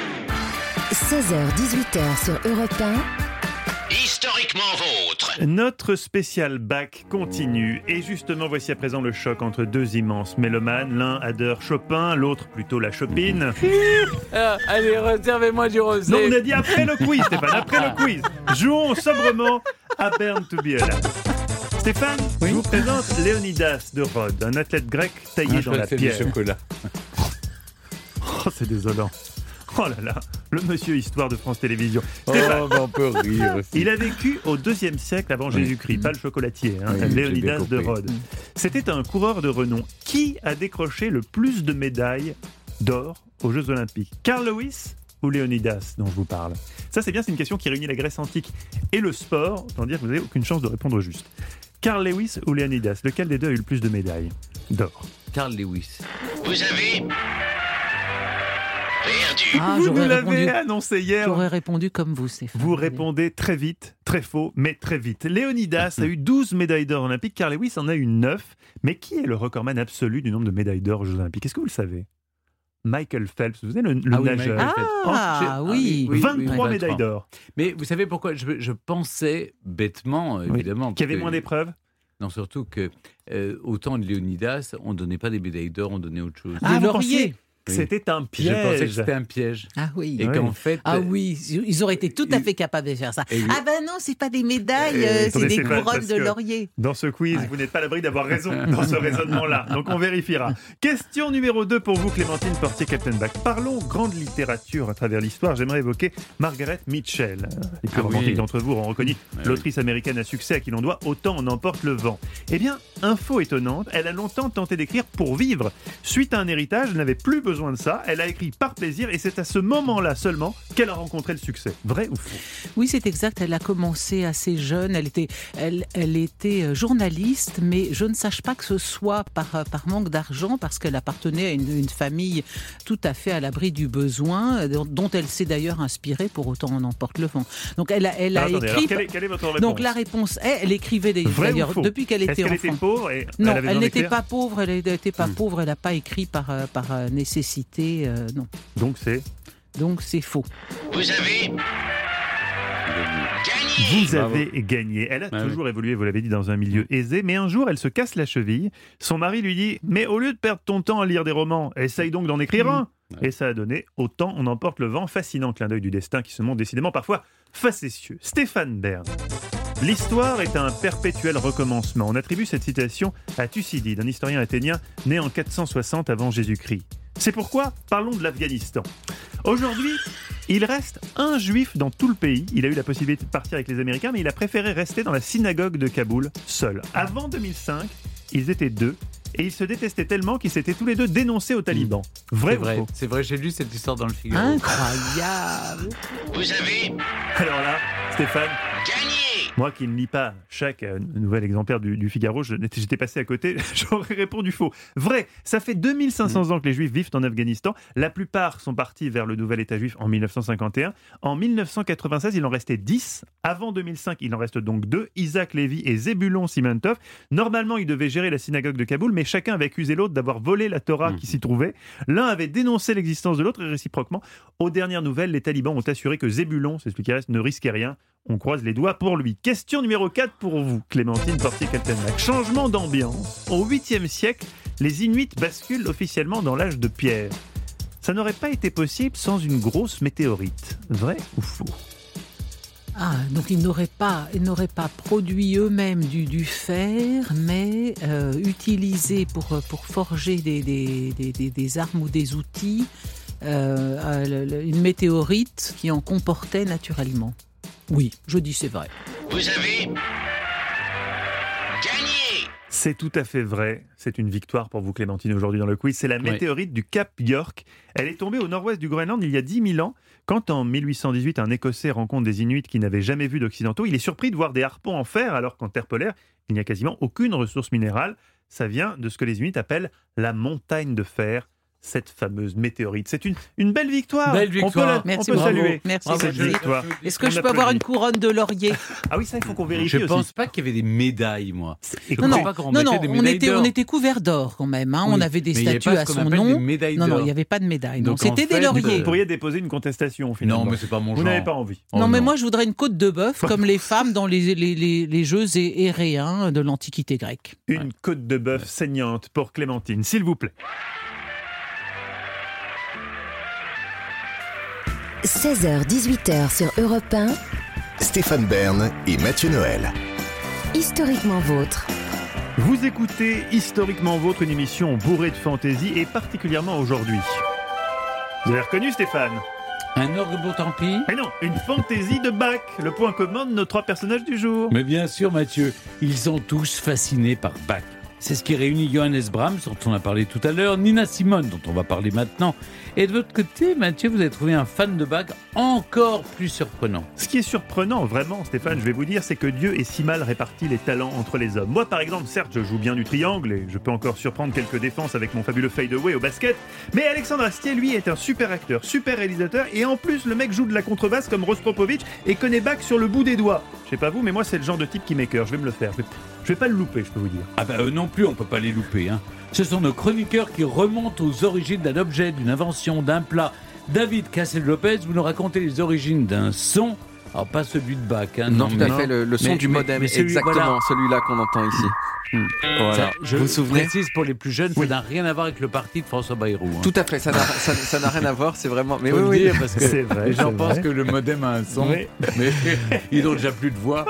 seize heures dix-huit heures sur Europe un. Historiquement vôtre. Notre spécial Bach continue. Et justement, voici à présent le choc entre deux immenses mélomanes. L'un adore Chopin, l'autre plutôt la Chopine. Ah, allez, réservez-moi du rosé. Non, on a dit après le quiz, Stéphane, après le quiz. Jouons sobrement à Bern to be alive. Stéphane, je vous présente Léonidas de Rhodes, un athlète grec taillé Ah, je dans crois la que c'est du pierre. chocolat. Oh, c'est désolant. Oh là là, le monsieur Histoire de France Télévisions. Oh, Stéphane, bah, on peut rire aussi. il a vécu au deuxième siècle avant Oui. Jésus-Christ, pas le chocolatier, hein, Oui, j'ai Léonidas bien de compris. Rhodes. C'était un coureur de renom. Qui a décroché le plus de médailles d'or aux Jeux Olympiques? Carl Lewis ou Léonidas dont je vous parle? Ça, c'est bien, c'est une question qui réunit la Grèce antique et le sport. Autant dire que vous n'avez aucune chance de répondre juste. Carl Lewis ou Léonidas, lequel des deux a eu le plus de médailles d'or? Carl Lewis. Vous avez perdu. Ah, Vous j'aurais nous l'avez répondu, annoncé hier. j'aurais répondu comme vous, Stéphane. Vous répondez très vite, très faux, mais très vite. Léonidas a eu douze médailles d'or olympiques, Carl Lewis en a eu neuf. Mais qui est le recordman absolu du nombre de médailles d'or aux Jeux olympiques? Est-ce que vous le savez? Michael Phelps, vous savez, le, le Ah oui, nageur. Michael Phelps. Ah, Oh, oui. oui, vingt-trois oui, médailles d'or. Mais vous savez pourquoi je, je pensais bêtement, Oui. évidemment. Qui avait parce moins que- d'épreuves? Non, surtout que euh, autant de Léonidas, on ne donnait pas des médailles d'or, on donnait autre chose. Ah, Des vous lauriers. pensiez que c'était un Je pensais que piège. c'était un piège. Ah oui. Et Oui. qu'en fait. Ah euh, oui, ils auraient été tout à fait capables de faire ça. Et oui. Ah ben non, c'est pas des médailles, Eh, euh, c'est attendez, des c'est pas- couronnes parce de que- laurier. Dans ce quiz, vous n'êtes pas à l'abri d'avoir raison dans ce raisonnement-là. Donc on vérifiera. Question numéro deux pour vous, Clémentine Portier-Captain Bach. Parlons grande littérature à travers l'histoire. J'aimerais évoquer Margaret Mitchell. Les plus Ah oui. romantiques d'entre vous auront reconnu Ouais, l'autrice américaine à succès à qui l'on doit Autant en emporte le vent. Eh bien, info étonnante, elle a longtemps tenté d'écrire pour vivre. Suite à un héritage, elle n'avait plus besoin de ça. Elle a écrit par plaisir et c'est à ce moment-là seulement qu'elle a rencontré le succès. Vrai ou faux? Oui, c'est exact. Elle a commencé assez jeune. Elle était, elle, elle était euh, journaliste, mais je ne sache pas que ce soit par, euh, par manque d'argent, parce qu'elle appartenait à une, une famille tout à fait à l'abri du besoin, euh, dont, dont elle s'est d'ailleurs inspirée pour Autant en emporte le vent. Donc elle a, elle a Alors, attendez, écrit. alors, quelle, est, quelle est votre réponse? Donc la réponse est, elle écrivait des, Vrai ou d'ailleurs faux? depuis qu'elle Est-ce était qu'elle enfant. était pauvre et Non, elle avait elle besoin n'était d'écrire pas pauvre. Elle n'était pas Hmm. pauvre. Elle n'a pas écrit par, euh, par euh, nécessité. euh, non. Donc c'est Donc c'est faux. Vous avez gagné. Vous avez Bravo. gagné. Elle a ah, toujours oui. évolué, vous l'avez dit, dans un milieu aisé, mais un jour, elle se casse la cheville. Son mari lui dit « Mais au lieu de perdre ton temps à lire des romans, essaye donc d'en écrire un !» Et ça a donné « Autant on emporte le vent », fascinant clin d'œil du destin qui se montre décidément parfois facétieux. Stéphane Bern. L'histoire est un perpétuel recommencement. On attribue cette citation à Thucydide, un historien athénien né en quatre cent soixante avant Jésus-Christ. C'est pourquoi parlons de l'Afghanistan. Aujourd'hui, il reste un juif dans tout le pays. Il a eu la possibilité de partir avec les Américains, mais il a préféré rester dans la synagogue de Kaboul, seul. Avant deux mille cinq, ils étaient deux. Et ils se détestaient tellement qu'ils s'étaient tous les deux dénoncés aux talibans. Vrai ou faux ? C'est vrai, j'ai lu cette histoire dans le Figaro. Incroyable. Vous avez... Alors là, Stéphane, gagné. Moi qui ne lis pas chaque euh, nouvel exemplaire du, du Figaro, je, j'étais passé à côté, j'aurais répondu faux. Vrai, ça fait deux mille cinq cents mmh. ans que les Juifs vivent en Afghanistan. La plupart sont partis vers le nouvel État juif en mille neuf cent cinquante et un. En mille neuf cent quatre-vingt-seize, il en restait dix. Avant deux mille cinq, il en reste donc deux, Isaac Lévy et Zébulon Simentov. Normalement, ils devaient gérer la synagogue de Kaboul, mais chacun avait accusé l'autre d'avoir volé la Torah mmh. qui s'y trouvait. L'un avait dénoncé l'existence de l'autre et réciproquement. Aux dernières nouvelles, les talibans ont assuré que Zébulon, c'est celui qui reste, ne risquait rien. On croise les doigts pour lui. Question numéro quatre pour vous, Clémentine Portier-Kaltenbach. Changement d'ambiance. Au huitième siècle, les Inuits basculent officiellement dans l'âge de pierre. Ça n'aurait pas été possible sans une grosse météorite. Vrai ou faux ? Ah, donc ils n'auraient pas, ils n'auraient pas produit eux-mêmes du, du fer, mais euh, utilisé pour, pour forger des, des, des, des, des armes ou des outils euh, une météorite qui en comportait naturellement. Oui, je dis c'est vrai. Vous avez gagné. C'est tout à fait vrai. C'est une victoire pour vous, Clémentine, aujourd'hui dans le quiz. C'est la météorite oui. du Cap York. Elle est tombée au nord-ouest du Groenland il y a dix mille ans. Quand en mille huit cent dix-huit, un Écossais rencontre des Inuits qui n'avaient jamais vu d'Occidentaux, il est surpris de voir des harpons en fer, alors qu'en terre polaire, il n'y a quasiment aucune ressource minérale. Ça vient de ce que les Inuits appellent la montagne de fer. Cette fameuse météorite. C'est une, une belle victoire. Belle victoire. On peut, la, merci, on peut bravo. saluer. Merci, bravo, cette victoire. Est-ce que on je peux avoir une couronne de laurier ? Ah oui, ça, il faut qu'on vérifie Je ne aussi. pense pas qu'il y avait des médailles, moi. Non, non, pas on, non, non on, était, on était couverts d'or quand même. Hein. Oui, on avait des statues à son nom. Non, non, il n'y avait pas de médailles. Donc, c'était des lauriers. Vous pourriez déposer une contestation, finalement. Non, mais c'est pas mon genre. Vous n'avez pas envie. Non, mais moi, je voudrais une côte de bœuf, comme les femmes dans les, les, les, les jeux éréens de l'Antiquité grecque. Une côte de bœuf saignante pour Clémentine, s'il vous plaît. seize heures dix-huit heures sur Europe un. Stéphane Bern et Mathieu Noël. Historiquement vôtre. Vous écoutez Historiquement Vôtre, une émission bourrée de fantaisie et particulièrement aujourd'hui. Vous avez reconnu Stéphane ? Un orgue pour tant pis ? Mais non, une fantaisie de Bach, le point commun de nos trois personnages du jour. Mais bien sûr Mathieu, ils sont tous fascinés par Bach. C'est ce qui réunit Johannes Brahms, dont on a parlé tout à l'heure, Nina Simone, dont on va parler maintenant. Et de votre côté, Mathieu, vous avez trouvé un fan de Bach encore plus surprenant. Ce qui est surprenant, vraiment, Stéphane, je vais vous dire, c'est que Dieu ait si mal réparti les talents entre les hommes. Moi, par exemple, certes, je joue bien du triangle et je peux encore surprendre quelques défenses avec mon fabuleux fadeaway au basket, mais Alexandre Astier, lui, est un super acteur, super réalisateur, et en plus, le mec joue de la contrebasse comme Rostropovitch et connaît Bach sur le bout des doigts. Je sais pas vous, mais moi, c'est le genre de type qui m'écœure. Je vais me le faire. Je vais, je vais pas le louper, je peux vous dire. Ah bah eux non plus, on peut pas les louper, hein. Ce sont nos chroniqueurs qui remontent aux origines d'un objet, d'une invention, d'un plat. David Cassel-Lopez, vous nous racontez les origines d'un son. Alors pas celui de Bach, hein, non, non, tout à fait, le, le son mais, du mais, modem, mais celui, exactement, voilà. celui-là qu'on entend ici. Mmh. Voilà. Ça, je vous vous souvenez ? précise pour les plus jeunes, oui. Ça n'a rien à voir avec le parti de François Bayrou. Hein. Tout à fait, ça n'a, ça, ça n'a rien à voir, c'est vraiment... Mais oui, oui, dire, parce que c'est vrai, les gens c'est pensent vrai. que le modem a un son, oui. Mais ils n'ont déjà plus de voix.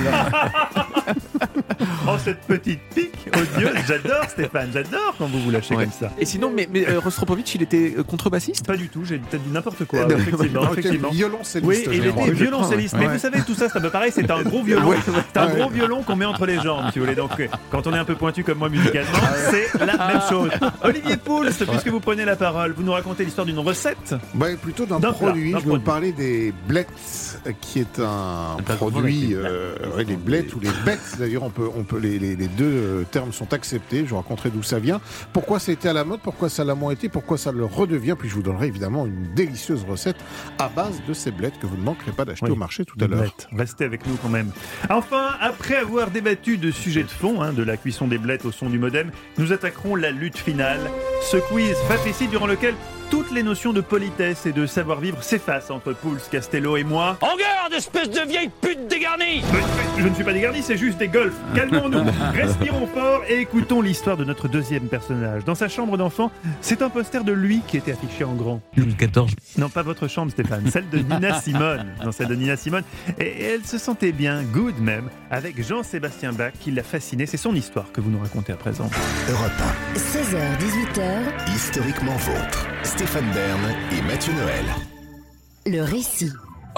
Oh, cette petite pique odieuse, j'adore Stéphane, j'adore quand vous vous lâchez ouais. comme ça. Et sinon, mais, mais euh, Rostropovitch, il était euh, contrebassiste ? Pas du tout, j'ai peut-être dit n'importe quoi. Euh, effectivement, effectivement. Violoncelliste. Oui, il était violoncelliste. Ouais. Mais vous savez, tout ça, ça me paraît, c'est un gros violon. Ouais, ouais, c'est un ouais. gros violon qu'on met entre les jambes, si vous voulez. Donc, quand on est un peu pointu comme moi musicalement, c'est la même chose. Olivier Pouls, puisque vous prenez la parole, vous nous racontez l'histoire d'une recette ? Bah, plutôt d'un, d'un produit. Plat, d'un je vais vous parler des blettes, qui est un, un produit, euh, ouais, les blettes ou les bêtes. D'ailleurs, on peut, on peut les, les, les deux termes sont acceptés. Je vous raconterai d'où ça vient, pourquoi ça a été à la mode, pourquoi ça l'a moins été, pourquoi ça le redevient. Puis je vous donnerai évidemment une délicieuse recette à base de ces blettes que vous ne manquerez pas d'acheter oui, au marché tout à l'heure. Blettes. Restez avec nous quand même. Enfin, après avoir débattu de sujets de fond, hein, de la cuisson des blettes au son du modem, nous attaquerons la lutte finale. Ce quiz fratricide durant lequel toutes les notions de politesse et de savoir-vivre s'effacent entre Pouls, Castello et moi. En garde, espèce de vieille pute dégarnie! Mais, mais, je ne suis pas dégarni, c'est juste des golfs. Calmons-nous, respirons fort et écoutons l'histoire de notre deuxième personnage. Dans sa chambre d'enfant, c'est un poster de lui qui était affiché en grand. Louis quatorze. Non, pas votre chambre, Stéphane, celle de Nina Simone. Non, celle de Nina Simone. Et elle se sentait bien, good même, avec Jean-Sébastien Bach qui l'a fasciné. C'est son histoire que vous nous racontez à présent. Europe un. seize heures dix-huit heures. Historiquement vôtre. Stéphane Bern et Mathieu Noël. Le récit.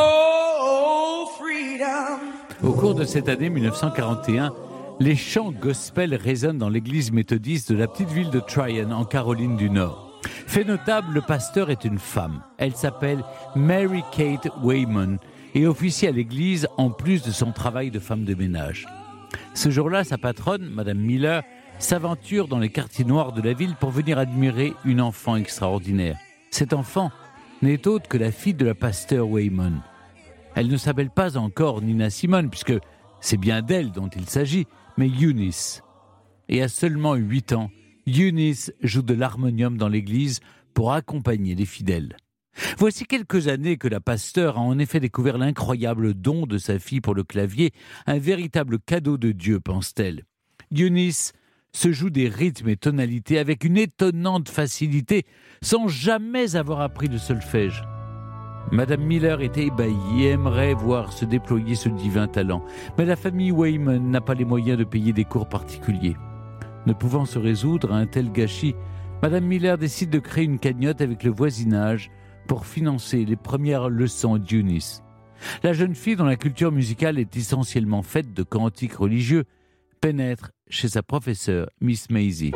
Au cours de cette année mille neuf cent quarante et un, les chants gospel résonnent dans l'église méthodiste de la petite ville de Tryon, en Caroline du Nord. Fait notable, le pasteur est une femme. Elle s'appelle Mary Kate Wayman et officie à l'église en plus de son travail de femme de ménage. Ce jour-là, sa patronne, Madame Miller, s'aventure dans les quartiers noirs de la ville pour venir admirer une enfant extraordinaire. Cet enfant n'est autre que la fille de la pasteur Wayman. Elle ne s'appelle pas encore Nina Simone, puisque c'est bien d'elle dont il s'agit, mais Eunice. Et à seulement huit ans, Eunice joue de l'harmonium dans l'église pour accompagner les fidèles. Voici quelques années que la pasteur a en effet découvert l'incroyable don de sa fille pour le clavier, un véritable cadeau de Dieu, pense-t-elle. Eunice se joue des rythmes et tonalités avec une étonnante facilité, sans jamais avoir appris le solfège. Madame Miller était ébahie et aimerait voir se déployer ce divin talent, mais la famille Wayman n'a pas les moyens de payer des cours particuliers. Ne pouvant se résoudre à un tel gâchis, Madame Miller décide de créer une cagnotte avec le voisinage pour financer les premières leçons d'Eunice. La jeune fille, dont la culture musicale est essentiellement faite de cantiques religieux, pénètre chez sa professeure, Miss Maisie.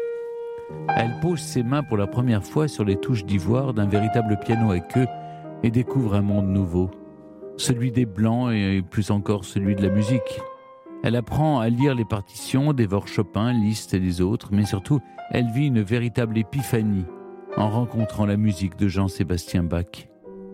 Elle pose ses mains pour la première fois sur les touches d'ivoire d'un véritable piano à queue et découvre un monde nouveau, celui des Blancs et plus encore celui de la musique. Elle apprend à lire les partitions, dévore Chopin, Liszt et les autres, mais surtout, elle vit une véritable épiphanie en rencontrant la musique de Jean-Sébastien Bach.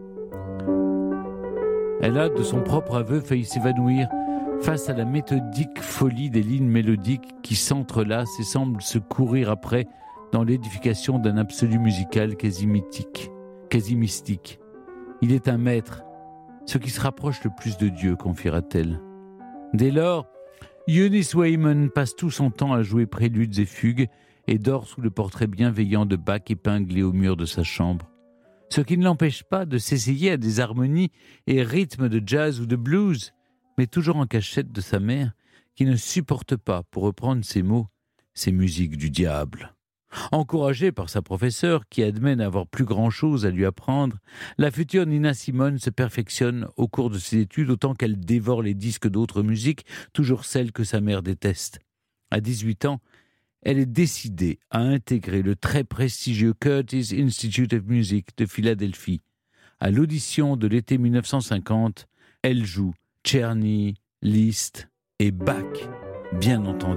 Elle a, de son propre aveu, failli s'évanouir face à la méthodique folie des lignes mélodiques qui s'entrelacent et semblent se courir après dans l'édification d'un absolu musical quasi mythique, quasi mystique. Il est un maître, ce qui se rapproche le plus de Dieu, confiera-t-elle. Dès lors, Eunice Wayman passe tout son temps à jouer préludes et fugues et dort sous le portrait bienveillant de Bach épinglé au mur de sa chambre. Ce qui ne l'empêche pas de s'essayer à des harmonies et rythmes de jazz ou de blues, mais toujours en cachette de sa mère, qui ne supporte pas, pour reprendre ses mots, ces musiques du diable. Encouragée par sa professeure, qui admet n'avoir plus grand-chose à lui apprendre, la future Nina Simone se perfectionne au cours de ses études autant qu'elle dévore les disques d'autres musiques, toujours celles que sa mère déteste. À dix-huit ans, elle est décidée à intégrer le très prestigieux Curtis Institute of Music de Philadelphie. À l'audition de l'été mille neuf cent cinquante, elle joue Czerny, Liszt et Bach, bien entendu.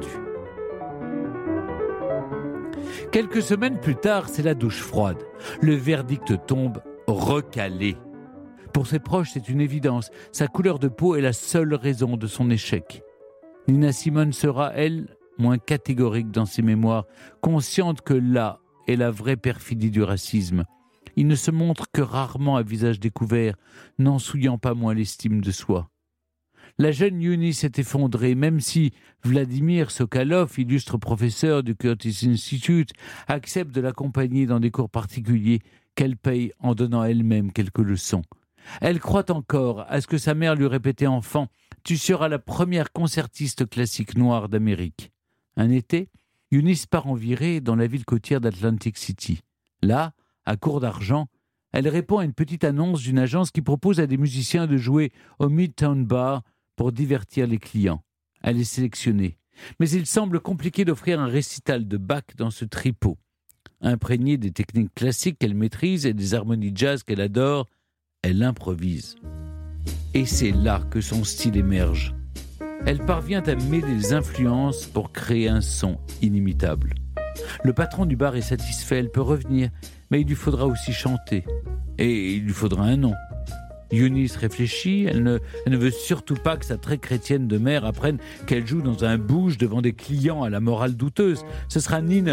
Quelques semaines plus tard, c'est la douche froide. Le verdict tombe recalé. Pour ses proches, c'est une évidence. Sa couleur de peau est la seule raison de son échec. Nina Simone sera, elle, moins catégorique dans ses mémoires, consciente que là est la vraie perfidie du racisme. Il ne se montre que rarement à visage découvert, n'en souillant pas moins l'estime de soi. La jeune Eunice s'est effondrée, même si Vladimir Sokolov, illustre professeur du Curtis Institute, accepte de l'accompagner dans des cours particuliers qu'elle paye en donnant elle-même quelques leçons. Elle croit encore à ce que sa mère lui répétait enfant « Tu seras la première concertiste classique noire d'Amérique ». Un été, Eunice part en virée dans la ville côtière d'Atlantic City. Là, à court d'argent, elle répond à une petite annonce d'une agence qui propose à des musiciens de jouer au Midtown Bar pour divertir les clients. Elle est sélectionnée. Mais il semble compliqué d'offrir un récital de Bach dans ce tripot. Imprégnée des techniques classiques qu'elle maîtrise et des harmonies jazz qu'elle adore, elle improvise. Et c'est là que son style émerge. Elle parvient à mêler les influences pour créer un son inimitable. Le patron du bar est satisfait, elle peut revenir, mais il lui faudra aussi chanter. Et il lui faudra un nom. Eunice réfléchit, elle ne, elle ne veut surtout pas que sa très chrétienne de mère apprenne qu'elle joue dans un bouge devant des clients à la morale douteuse. Ce sera Nina,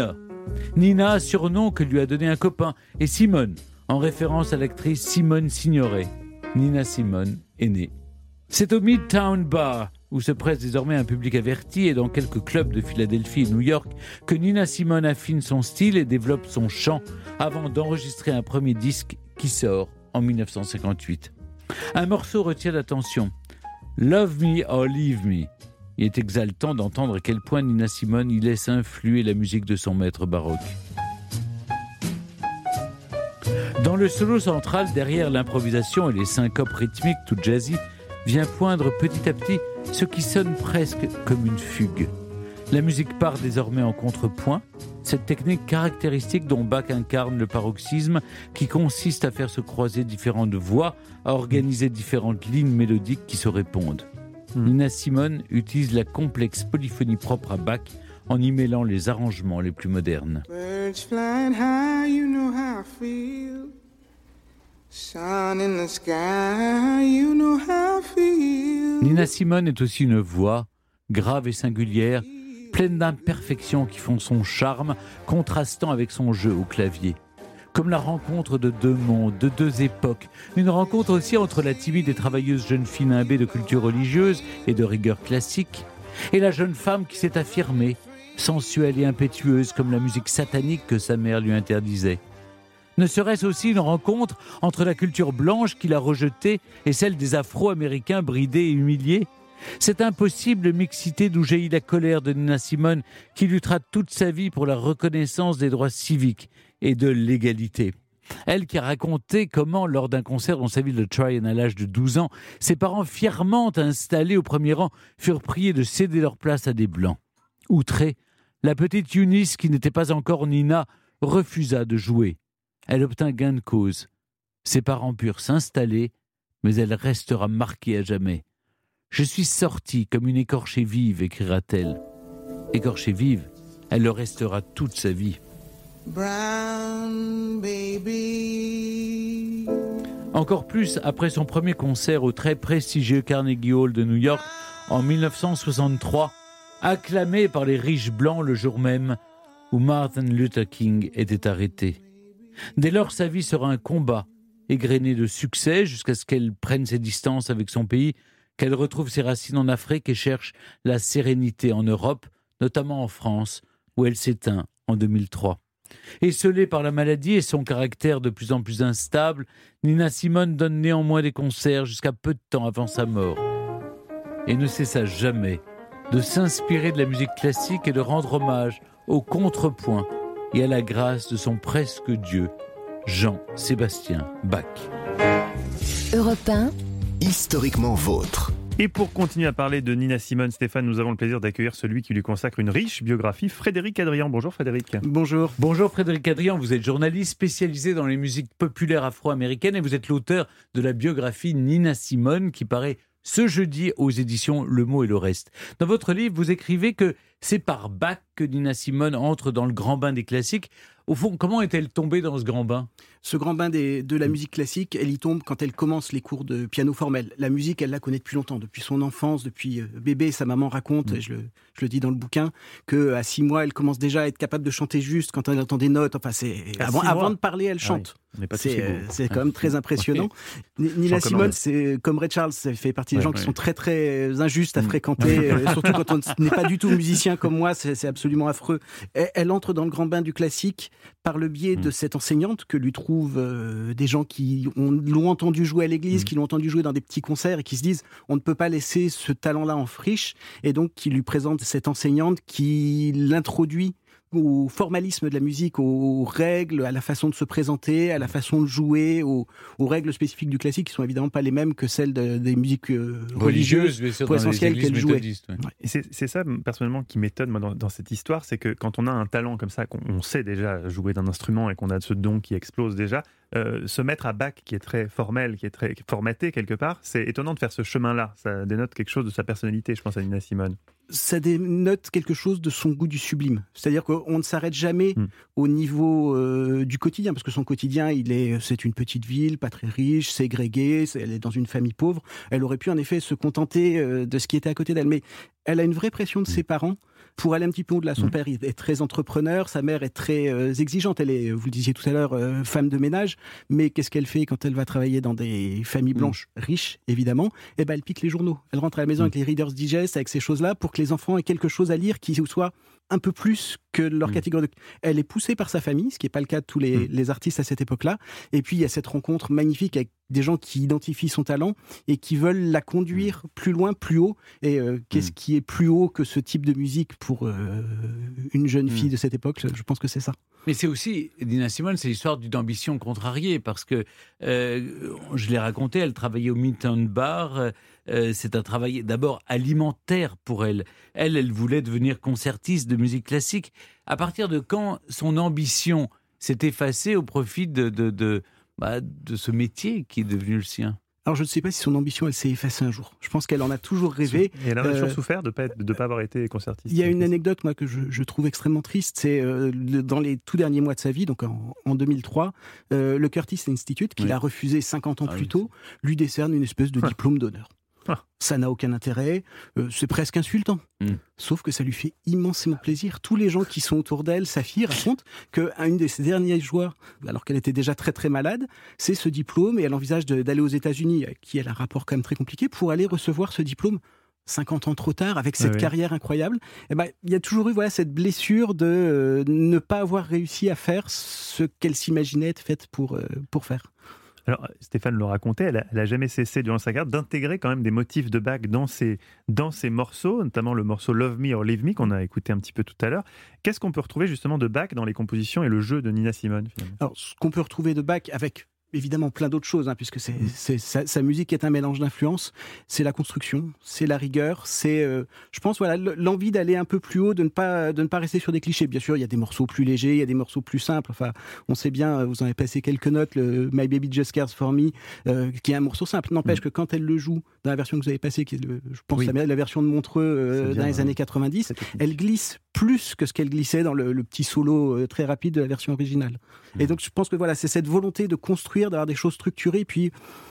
Nina, surnom que lui a donné un copain, et Simone, en référence à l'actrice Simone Signoret. Nina Simone est née. C'est au Midtown Bar, où se presse désormais un public averti, et dans quelques clubs de Philadelphie et New York, que Nina Simone affine son style et développe son chant avant d'enregistrer un premier disque qui sort en dix-neuf cent cinquante-huit. Un morceau retient l'attention, Love Me or Leave Me. Il est exaltant d'entendre à quel point Nina Simone y laisse influer la musique de son maître baroque. Dans le solo central, derrière l'improvisation et les syncopes rythmiques tout jazzy, vient poindre petit à petit ce qui sonne presque comme une fugue. La musique part désormais en contrepoint, cette technique caractéristique dont Bach incarne le paroxysme, qui consiste à faire se croiser différentes voix, à organiser différentes lignes mélodiques qui se répondent. Mmh. Nina Simone utilise la complexe polyphonie propre à Bach en y mêlant les arrangements les plus modernes. Birds flying high, you know how I feel. Sun in the sky, you know how I feel. Nina Simone est aussi une voix grave et singulière, pleine d'imperfections qui font son charme, contrastant avec son jeu au clavier. Comme la rencontre de deux mondes, de deux époques. Une rencontre aussi entre la timide et travailleuse jeune fille imbée de culture religieuse et de rigueur classique, et la jeune femme qui s'est affirmée, sensuelle et impétueuse comme la musique satanique que sa mère lui interdisait. Ne serait-ce aussi une rencontre entre la culture blanche qu'il a rejetée et celle des Afro-Américains bridés et humiliés ? Cette impossible mixité d'où jaillit la colère de Nina Simone qui luttera toute sa vie pour la reconnaissance des droits civiques et de l'égalité. Elle qui a raconté comment, lors d'un concert dans sa ville de Tryon à l'âge de douze ans, ses parents fièrement installés au premier rang furent priés de céder leur place à des Blancs. Outrée, la petite Eunice, qui n'était pas encore Nina, refusa de jouer. Elle obtint gain de cause. Ses parents purent s'installer, mais elle restera marquée à jamais. « Je suis sortie comme une écorchée vive », écrira-t-elle. Écorchée vive, elle le restera toute sa vie. Brown baby. Encore plus après son premier concert au très prestigieux Carnegie Hall de New York en dix-neuf cent soixante-trois, acclamé par les riches blancs le jour même où Martin Luther King était arrêté. Dès lors, sa vie sera un combat, égrené de succès jusqu'à ce qu'elle prenne ses distances avec son pays, qu'elle retrouve ses racines en Afrique et cherche la sérénité en Europe, notamment en France, où elle s'éteint en deux mille trois. Esseulée par la maladie et son caractère de plus en plus instable, Nina Simone donne néanmoins des concerts jusqu'à peu de temps avant sa mort. Et ne cessa jamais de s'inspirer de la musique classique et de rendre hommage au contrepoint et à la grâce de son presque Dieu, Jean-Sébastien Bach. Europe un, historiquement vôtre. Et pour continuer à parler de Nina Simone, Stéphane, nous avons le plaisir d'accueillir celui qui lui consacre une riche biographie, Frédéric Adrian. Bonjour Frédéric. Bonjour. Bonjour Frédéric Adrian, vous êtes journaliste spécialisé dans les musiques populaires afro-américaines et vous êtes l'auteur de la biographie Nina Simone qui paraît ce jeudi aux éditions Le Mot et le Reste. Dans votre livre, vous écrivez que c'est par Bach que Nina Simone entre dans le grand bain des classiques. Au fond, comment est-elle tombée dans ce grand bain ? Ce grand bain des, de la musique classique, elle y tombe quand elle commence les cours de piano formel. La musique, elle la connaît depuis longtemps, depuis son enfance, depuis euh, bébé. Sa maman raconte, mmh. et je le, je le dis dans le bouquin, qu'à six mois, elle commence déjà à être capable de chanter juste quand elle entend des notes. Enfin, c'est avant, avant de parler, elle chante. Ah oui. C'est, euh, c'est quand même très impressionnant. Oui. Nina Simone, c'est comme Ray Charles, ça fait partie des ouais, gens ouais. qui sont très très injustes à mmh. fréquenter, euh, surtout quand on n'est pas du tout musicien comme moi, c'est, c'est absolument affreux. Elle, elle entre dans le grand bain du classique par le biais mmh. de cette enseignante que lui trouvent euh, des gens qui ont, l'ont entendu jouer à l'église, mmh. qui l'ont entendu jouer dans des petits concerts et qui se disent on ne peut pas laisser ce talent-là en friche, et donc qui lui présente cette enseignante qui l'introduit au formalisme de la musique, aux règles, à la façon de se présenter, à la façon de jouer, aux, aux règles spécifiques du classique qui sont évidemment pas les mêmes que celles de, des musiques euh, religieuses, religieuses pour essentiel qu'elle jouait. Ouais. Et c'est, c'est ça personnellement qui m'étonne moi, dans, dans cette histoire, c'est que quand on a un talent comme ça, qu'on on sait déjà jouer d'un instrument et qu'on a ce don qui explose déjà, euh, se mettre à Bach qui est très formel, qui est très formaté quelque part, c'est étonnant de faire ce chemin-là. Ça dénote quelque chose de sa personnalité, je pense à Nina Simone. Ça dénote quelque chose de son goût du sublime. C'est-à-dire qu'on ne s'arrête jamais mmh. au niveau euh, du quotidien, parce que son quotidien, il est, c'est une petite ville, pas très riche, ségréguée, c'est, elle est dans une famille pauvre. Elle aurait pu en effet se contenter euh, de ce qui était à côté d'elle. Mais elle a une vraie pression de mmh. ses parents Pour aller un petit peu au-delà, son mmh. père il est très entrepreneur, sa mère est très euh, exigeante. Elle est, vous le disiez tout à l'heure, euh, femme de ménage. Mais qu'est-ce qu'elle fait quand elle va travailler dans des familles blanches mmh. riches, évidemment? Eh ben, elle pique les journaux. Elle rentre à la maison mmh. avec les Reader's Digest, avec ces choses-là, pour que les enfants aient quelque chose à lire qui soit un peu plus que leur mmh. catégorie. Elle est poussée par sa famille, ce qui n'est pas le cas de tous les, mmh. les artistes à cette époque-là. Et puis, il y a cette rencontre magnifique avec des gens qui identifient son talent et qui veulent la conduire mmh. plus loin, plus haut. Et euh, qu'est-ce mmh. qui est plus haut que ce type de musique pour euh, une jeune fille mmh. de cette époque? Je pense que c'est ça. Mais c'est aussi, Nina Simone, c'est l'histoire d'une ambition contrariée, parce que, euh, je l'ai raconté, elle travaillait au Midtown Bar. Euh, c'est un travail d'abord alimentaire pour elle. Elle, elle voulait devenir concertiste de musique classique. À partir de quand son ambition s'est effacée au profit de, de, de, bah, de ce métier qui est devenu le sien? Alors je ne sais pas si son ambition, elle s'est effacée un jour. Je pense qu'elle en a toujours rêvé. Et elle en a euh, toujours souffert de ne pas, pas avoir été concertiste. Il y a une anecdote moi, que je, je trouve extrêmement triste. C'est euh, dans les tout derniers mois de sa vie, donc en, en deux mille trois, euh, le Curtis Institute, qu'il oui. a refusé cinquante ans ah, plus oui. tôt, lui décerne une espèce de diplôme d'honneur. Ah. Ça n'a aucun intérêt, euh, c'est presque insultant. Mm. Sauf que ça lui fait immensément plaisir. Tous les gens qui sont autour d'elle, sa fille, racontent qu'un de ses derniers jours, alors qu'elle était déjà très très malade, c'est ce diplôme, et elle envisage de, d'aller aux États-Unis, avec qui elle a un rapport quand même très compliqué, pour aller recevoir ce diplôme cinquante ans trop tard, avec cette oui, carrière oui. incroyable. Et ben, il y a toujours eu voilà, cette blessure de euh, ne pas avoir réussi à faire ce qu'elle s'imaginait être faite pour, euh, pour faire. Alors, Stéphane le racontait, elle n'a jamais cessé durant sa carrière d'intégrer quand même des motifs de Bach dans ses, dans ses morceaux, notamment le morceau Love Me or Leave Me qu'on a écouté un petit peu tout à l'heure. Qu'est-ce qu'on peut retrouver justement de Bach dans les compositions et le jeu de Nina Simone finalement? Alors, ce qu'on peut retrouver de Bach avec évidemment plein d'autres choses, hein, puisque c'est, c'est, sa, sa musique est un mélange d'influences. C'est la construction, c'est la rigueur, c'est, euh, je pense, voilà, l'envie d'aller un peu plus haut, de ne pas, de ne pas rester sur des clichés. Bien sûr, il y a des morceaux plus légers, il y a des morceaux plus simples. Enfin, on sait bien, vous en avez passé quelques notes, le My Baby Just Cares for Me, euh, qui est un morceau simple. N'empêche mmh. que quand elle le joue dans la version que vous avez passée, qui est, le, je pense, oui. la, la version de Montreux euh, bien, dans les années quatre-vingt-dix, elle glisse plus que ce qu'elle glissait dans le, le petit solo euh, très rapide de la version originale. Mmh. Et donc, je pense que voilà, c'est cette volonté de construire, d'avoir des choses structurées, puis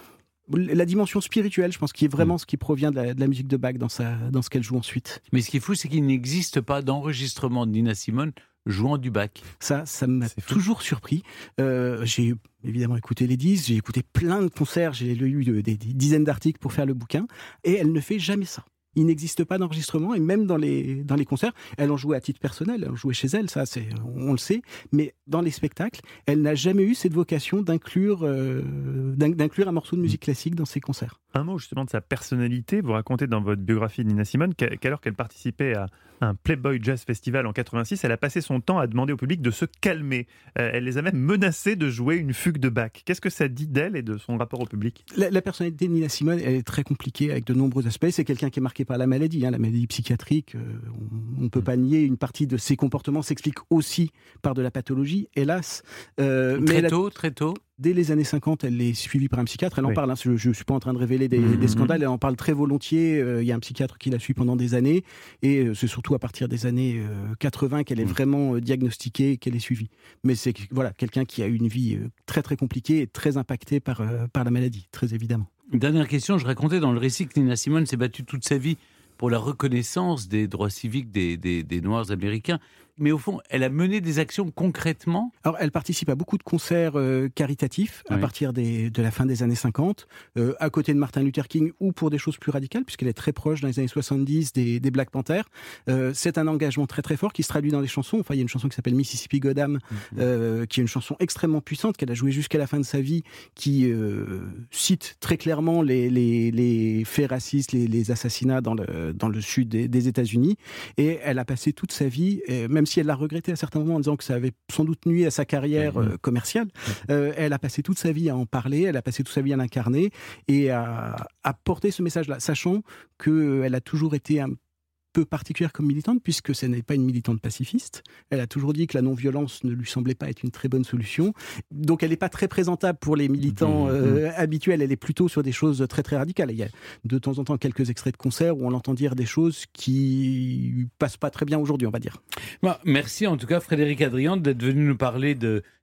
la dimension spirituelle, je pense, qui est vraiment mmh. ce qui provient de la, de la musique de Bach dans, sa, dans ce qu'elle joue ensuite. Mais ce qui est fou, c'est qu'il n'existe pas d'enregistrement de Nina Simone jouant du Bach. Ça, ça m'a toujours surpris. Euh, j'ai évidemment écouté les disques, j'ai écouté plein de concerts, j'ai lu des, des dizaines d'articles pour faire le bouquin, et elle ne fait jamais ça. Il n'existe pas d'enregistrement, et même dans les, dans les concerts, elle en jouait à titre personnel, elle en jouait chez elle, ça c'est, on le sait, mais dans les spectacles, elle n'a jamais eu cette vocation d'inclure, euh, d'inclure un morceau de musique classique dans ses concerts. Un mot justement de sa personnalité, vous racontez dans votre biographie de Nina Simone qu'alors qu'elle participait à un Playboy Jazz Festival en quatre-vingt-six, elle a passé son temps à demander au public de se calmer. Euh, elle les a même menacés de jouer une fugue de Bach. Qu'est-ce que ça dit d'elle et de son rapport au public? la, la personnalité de Nina Simone, elle est très compliquée avec de nombreux aspects. C'est quelqu'un qui est marqué par la maladie, hein, la maladie psychiatrique. Euh, on ne peut pas nier, une partie de ses comportements s'explique aussi par de la pathologie, hélas. Euh, très mais tôt, a... très tôt Dès les années cinquante, elle est suivie par un psychiatre. Elle en oui. parle. Hein, je ne suis pas en train de révéler des, mmh, des scandales. Elle en parle très volontiers. Euh, il y a un psychiatre qui la suit pendant des années. Et euh, c'est surtout à partir des années euh, quatre-vingts qu'elle est mmh. vraiment euh, diagnostiquée, qu'elle est suivie. Mais c'est voilà, quelqu'un qui a eu une vie euh, très très compliquée et très impactée par, euh, par la maladie, très évidemment. Dernière question. Je racontais dans le récit que Nina Simone s'est battue toute sa vie pour la reconnaissance des droits civiques des, des, des Noirs américains. Mais au fond, elle a mené des actions concrètement? Alors, elle participe à beaucoup de concerts euh, caritatifs à oui. partir des, de la fin des années cinquante, euh, à côté de Martin Luther King, ou pour des choses plus radicales, puisqu'elle est très proche dans les années soixante-dix des, des Black Panthers. Euh, c'est un engagement très très fort qui se traduit dans des chansons. Enfin, il y a une chanson qui s'appelle Mississippi Goddam, mm-hmm. euh, qui est une chanson extrêmement puissante, qu'elle a jouée jusqu'à la fin de sa vie, qui euh, cite très clairement les, les, les faits racistes, les, les assassinats dans le, dans le sud des, des États-Unis. Et elle a passé toute sa vie, et même si elle l'a regretté à certains moments en disant que ça avait sans doute nuit à sa carrière euh, commerciale, euh, elle a passé toute sa vie à en parler, elle a passé toute sa vie à l'incarner et à, à porter ce message-là, sachant qu'elle a toujours été un peu particulière comme militante, puisque ce n'est pas une militante pacifiste. Elle a toujours dit que la non-violence ne lui semblait pas être une très bonne solution. Donc elle n'est pas très présentable pour les militants euh, habituels, elle est plutôt sur des choses très très radicales. Il y a de temps en temps quelques extraits de concerts où on entend dire des choses qui passent pas très bien aujourd'hui, on va dire. Bah, merci en tout cas Frédéric Adrian d'être venu nous parler de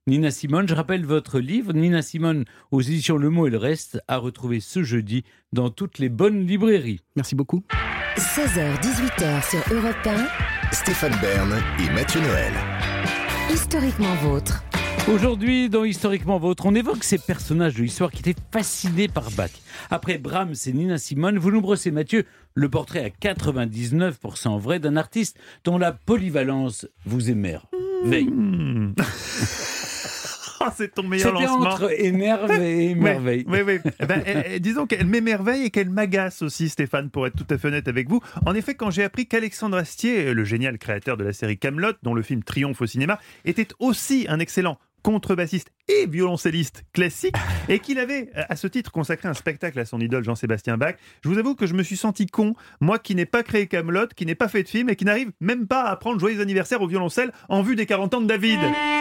Nina Simone. Je rappelle votre livre, Nina Simone, aux éditions Le Mot et le Reste, à retrouver ce jeudi dans toutes les bonnes librairies. Merci beaucoup. seize heures dix-huit heures sur Europe un. Stéphane Bern et Mathieu Noël. Historiquement vôtre. Aujourd'hui, dans Historiquement Vôtre, on évoque ces personnages de l'histoire qui étaient fascinés par Bach. Après Brahms et Nina Simone, vous nous brossez, Mathieu, le portrait à quatre-vingt-dix-neuf pour cent vrai d'un artiste dont la polyvalence vous émerveille. Mmh. Oh, c'est ton meilleur C'était lancement. Entre énerve et émerveille. Oui, oui, oui. Eh ben, eh, eh, disons qu'elle m'émerveille et qu'elle m'agace aussi, Stéphane, pour être tout à fait honnête avec vous. En effet, quand j'ai appris qu'Alexandre Astier, le génial créateur de la série Kaamelott, dont le film triomphe au cinéma, était aussi un excellent contrebassiste et violoncelliste classique, et qu'il avait, à ce titre, consacré un spectacle à son idole Jean-Sébastien Bach, je vous avoue que je me suis senti con, moi qui n'ai pas créé Kaamelott, qui n'ai pas fait de film et qui n'arrive même pas à apprendre Joyeux anniversaire au violoncelle en vue des quarante ans de David.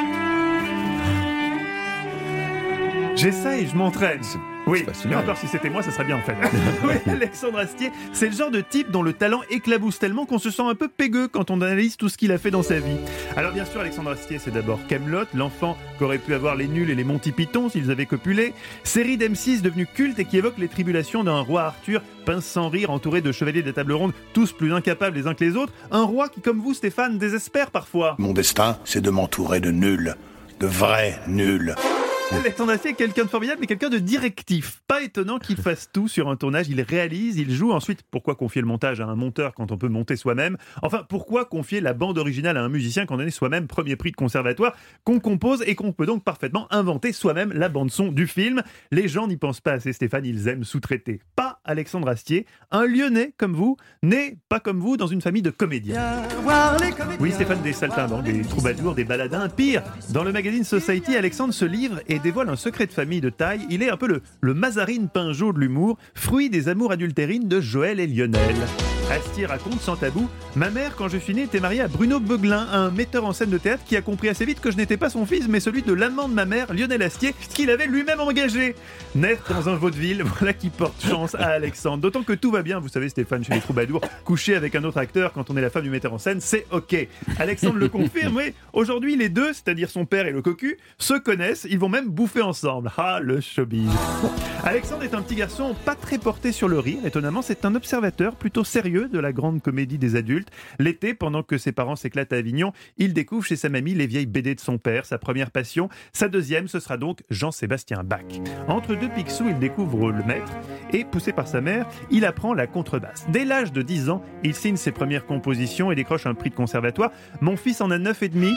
J'essaye, je m'entraîne. Oui, mais encore si c'était moi, ça serait bien en fait. Oui, Alexandre Astier, c'est le genre de type dont le talent éclabousse tellement qu'on se sent un peu pégueux quand on analyse tout ce qu'il a fait dans sa vie. Alors bien sûr, Alexandre Astier, c'est d'abord Kaamelott, l'enfant qu'auraient pu avoir les nuls et les Monty Python s'ils avaient copulé. Série d'M six devenue culte et qui évoque les tribulations d'un roi Arthur, pince sans rire, entouré de chevaliers des tables rondes, tous plus incapables les uns que les autres. Un roi qui, comme vous, Stéphane, désespère parfois. Mon destin, c'est de m'entourer de nuls, de vrais nuls. Alexandre Astier est quelqu'un de formidable, mais quelqu'un de directif. Pas étonnant qu'il fasse tout sur un tournage. Il réalise, il joue. Ensuite, pourquoi confier le montage à un monteur quand on peut monter soi-même ? Enfin, pourquoi confier la bande originale à un musicien quand on est soi-même premier prix de conservatoire, qu'on compose et qu'on peut donc parfaitement inventer soi-même la bande-son du film ? Les gens n'y pensent pas assez, Stéphane, ils aiment sous-traiter. Pas Alexandre Astier, un Lyonnais comme vous, né, pas comme vous, dans une famille de comédiens. Oui, Stéphane, des saltimbanques, des troubadours, des baladins. Pire, dans le magazine Society, Alexandre se livre et dévoile un secret de famille de taille. Il est un peu le, le Mazarine Pinjot de l'humour, fruit des amours adultérines de Joël et Lionel. Astier raconte sans tabou: ma mère, quand je suis né, était mariée à Bruno Beuglin, un metteur en scène de théâtre qui a compris assez vite que je n'étais pas son fils, mais celui de l'amant de ma mère, Lionel Astier, qu'il avait lui-même engagé. Naître dans un vaudeville, voilà qui porte chance à Alexandre. D'autant que tout va bien, vous savez, Stéphane, chez les troubadours, coucher avec un autre acteur quand on est la femme du metteur en scène, c'est ok. Alexandre le confirme, oui. Aujourd'hui, les deux, c'est-à-dire son père et le cocu, se connaissent, ils vont même bouffer ensemble. Ah, le showbiz. Alexandre est un petit garçon pas très porté sur le rire. Étonnamment, c'est un observateur plutôt sérieux de la grande comédie des adultes. L'été, pendant que ses parents s'éclatent à Avignon, il découvre chez sa mamie les vieilles B D de son père, sa première passion. Sa deuxième, ce sera donc Jean-Sébastien Bach. Entre deux picsous, il découvre le maître et, poussé par sa mère, il apprend la contrebasse. Dès l'âge de dix ans, il signe ses premières compositions et décroche un prix de conservatoire. Mon fils en a neuf et demi.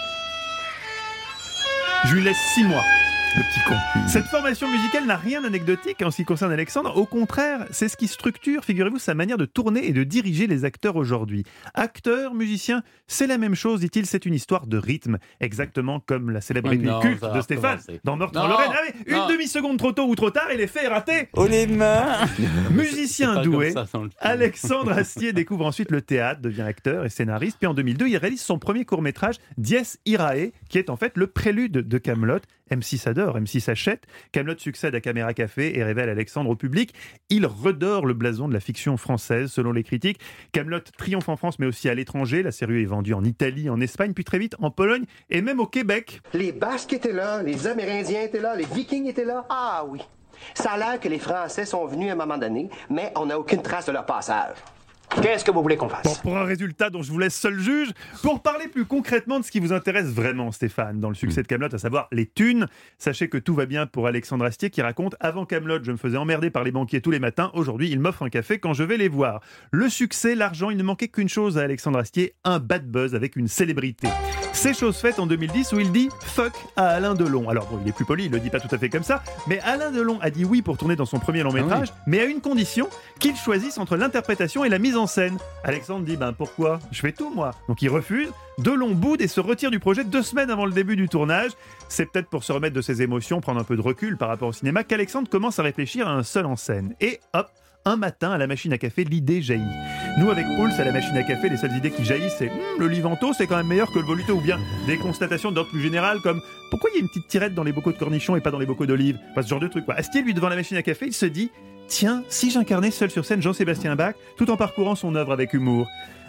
Je lui laisse six mois. Le petit con. Cette formation musicale n'a rien d'anecdotique en ce qui concerne Alexandre. Au contraire, c'est ce qui structure, figurez-vous, sa manière de tourner et de diriger les acteurs aujourd'hui. Acteur, musicien, c'est la même chose, dit-il, c'est une histoire de rythme. Exactement comme la célèbre Oui, réplique non, culte ça de va Stéphane recommencer. dans Meurtre Non, en Lorraine. Ah oui, une non. demi-seconde trop tôt ou trop tard et l'effet est raté. Oh les mains. Musicien C'est pas doué, comme ça, sans le film. Alexandre Astier découvre ensuite le théâtre, devient acteur et scénariste. Puis en deux mille deux, il réalise son premier court-métrage, Dies Irae, qui est en fait le prélude de Kaamelott. M six adore, M six achète. Kaamelott succède à Caméra Café et révèle Alexandre au public. Il redore le blason de la fiction française, selon les critiques. Kaamelott triomphe en France, mais aussi à l'étranger. La série est vendue en Italie, en Espagne, puis très vite en Pologne et même au Québec. Les Basques étaient là, les Amérindiens étaient là, les Vikings étaient là. Ah oui. Ça a l'air que les Français sont venus à un moment donné, mais on n'a aucune trace de leur passage. Qu'est-ce que vous voulez qu'on fasse? Bon, pour un résultat dont je vous laisse seul juge, pour parler plus concrètement de ce qui vous intéresse vraiment, Stéphane, dans le succès de Kaamelott, à savoir les thunes, sachez que tout va bien pour Alexandre Astier qui raconte: avant Kaamelott, je me faisais emmerder par les banquiers tous les matins, aujourd'hui, il m'offre un café quand je vais les voir. Le succès, l'argent, il ne manquait qu'une chose à Alexandre Astier, un bad buzz avec une célébrité. C'est chose faite en deux mille dix où il dit fuck à Alain Delon. Alors bon, il est plus poli, il le dit pas tout à fait comme ça, mais Alain Delon a dit oui pour tourner dans son premier long métrage, ah oui. mais à une condition, qu'il choisisse entre l'interprétation et la mise en scène. Alexandre dit ben pourquoi ? Je fais tout moi. Donc il refuse. Delon boude et se retire du projet deux semaines avant le début du tournage. C'est peut-être pour se remettre de ses émotions, prendre un peu de recul par rapport au cinéma, qu'Alexandre commence à réfléchir à un seul en scène. Et hop, un matin, à la machine à café, l'idée jaillit. Nous, avec Pulse, à la machine à café, les seules idées qui jaillissent, c'est hm, le Livanto, c'est quand même meilleur que le Voluto, ou bien des constatations d'ordre plus général, comme pourquoi il y a une petite tirette dans les bocaux de cornichons et pas dans les bocaux d'olives ? Enfin, ce genre de truc, quoi. Astier, lui, devant la machine à café, il se dit tiens, si j'incarnais seul sur scène Jean-Sébastien Bach, tout en parcourant son œuvre avec humour.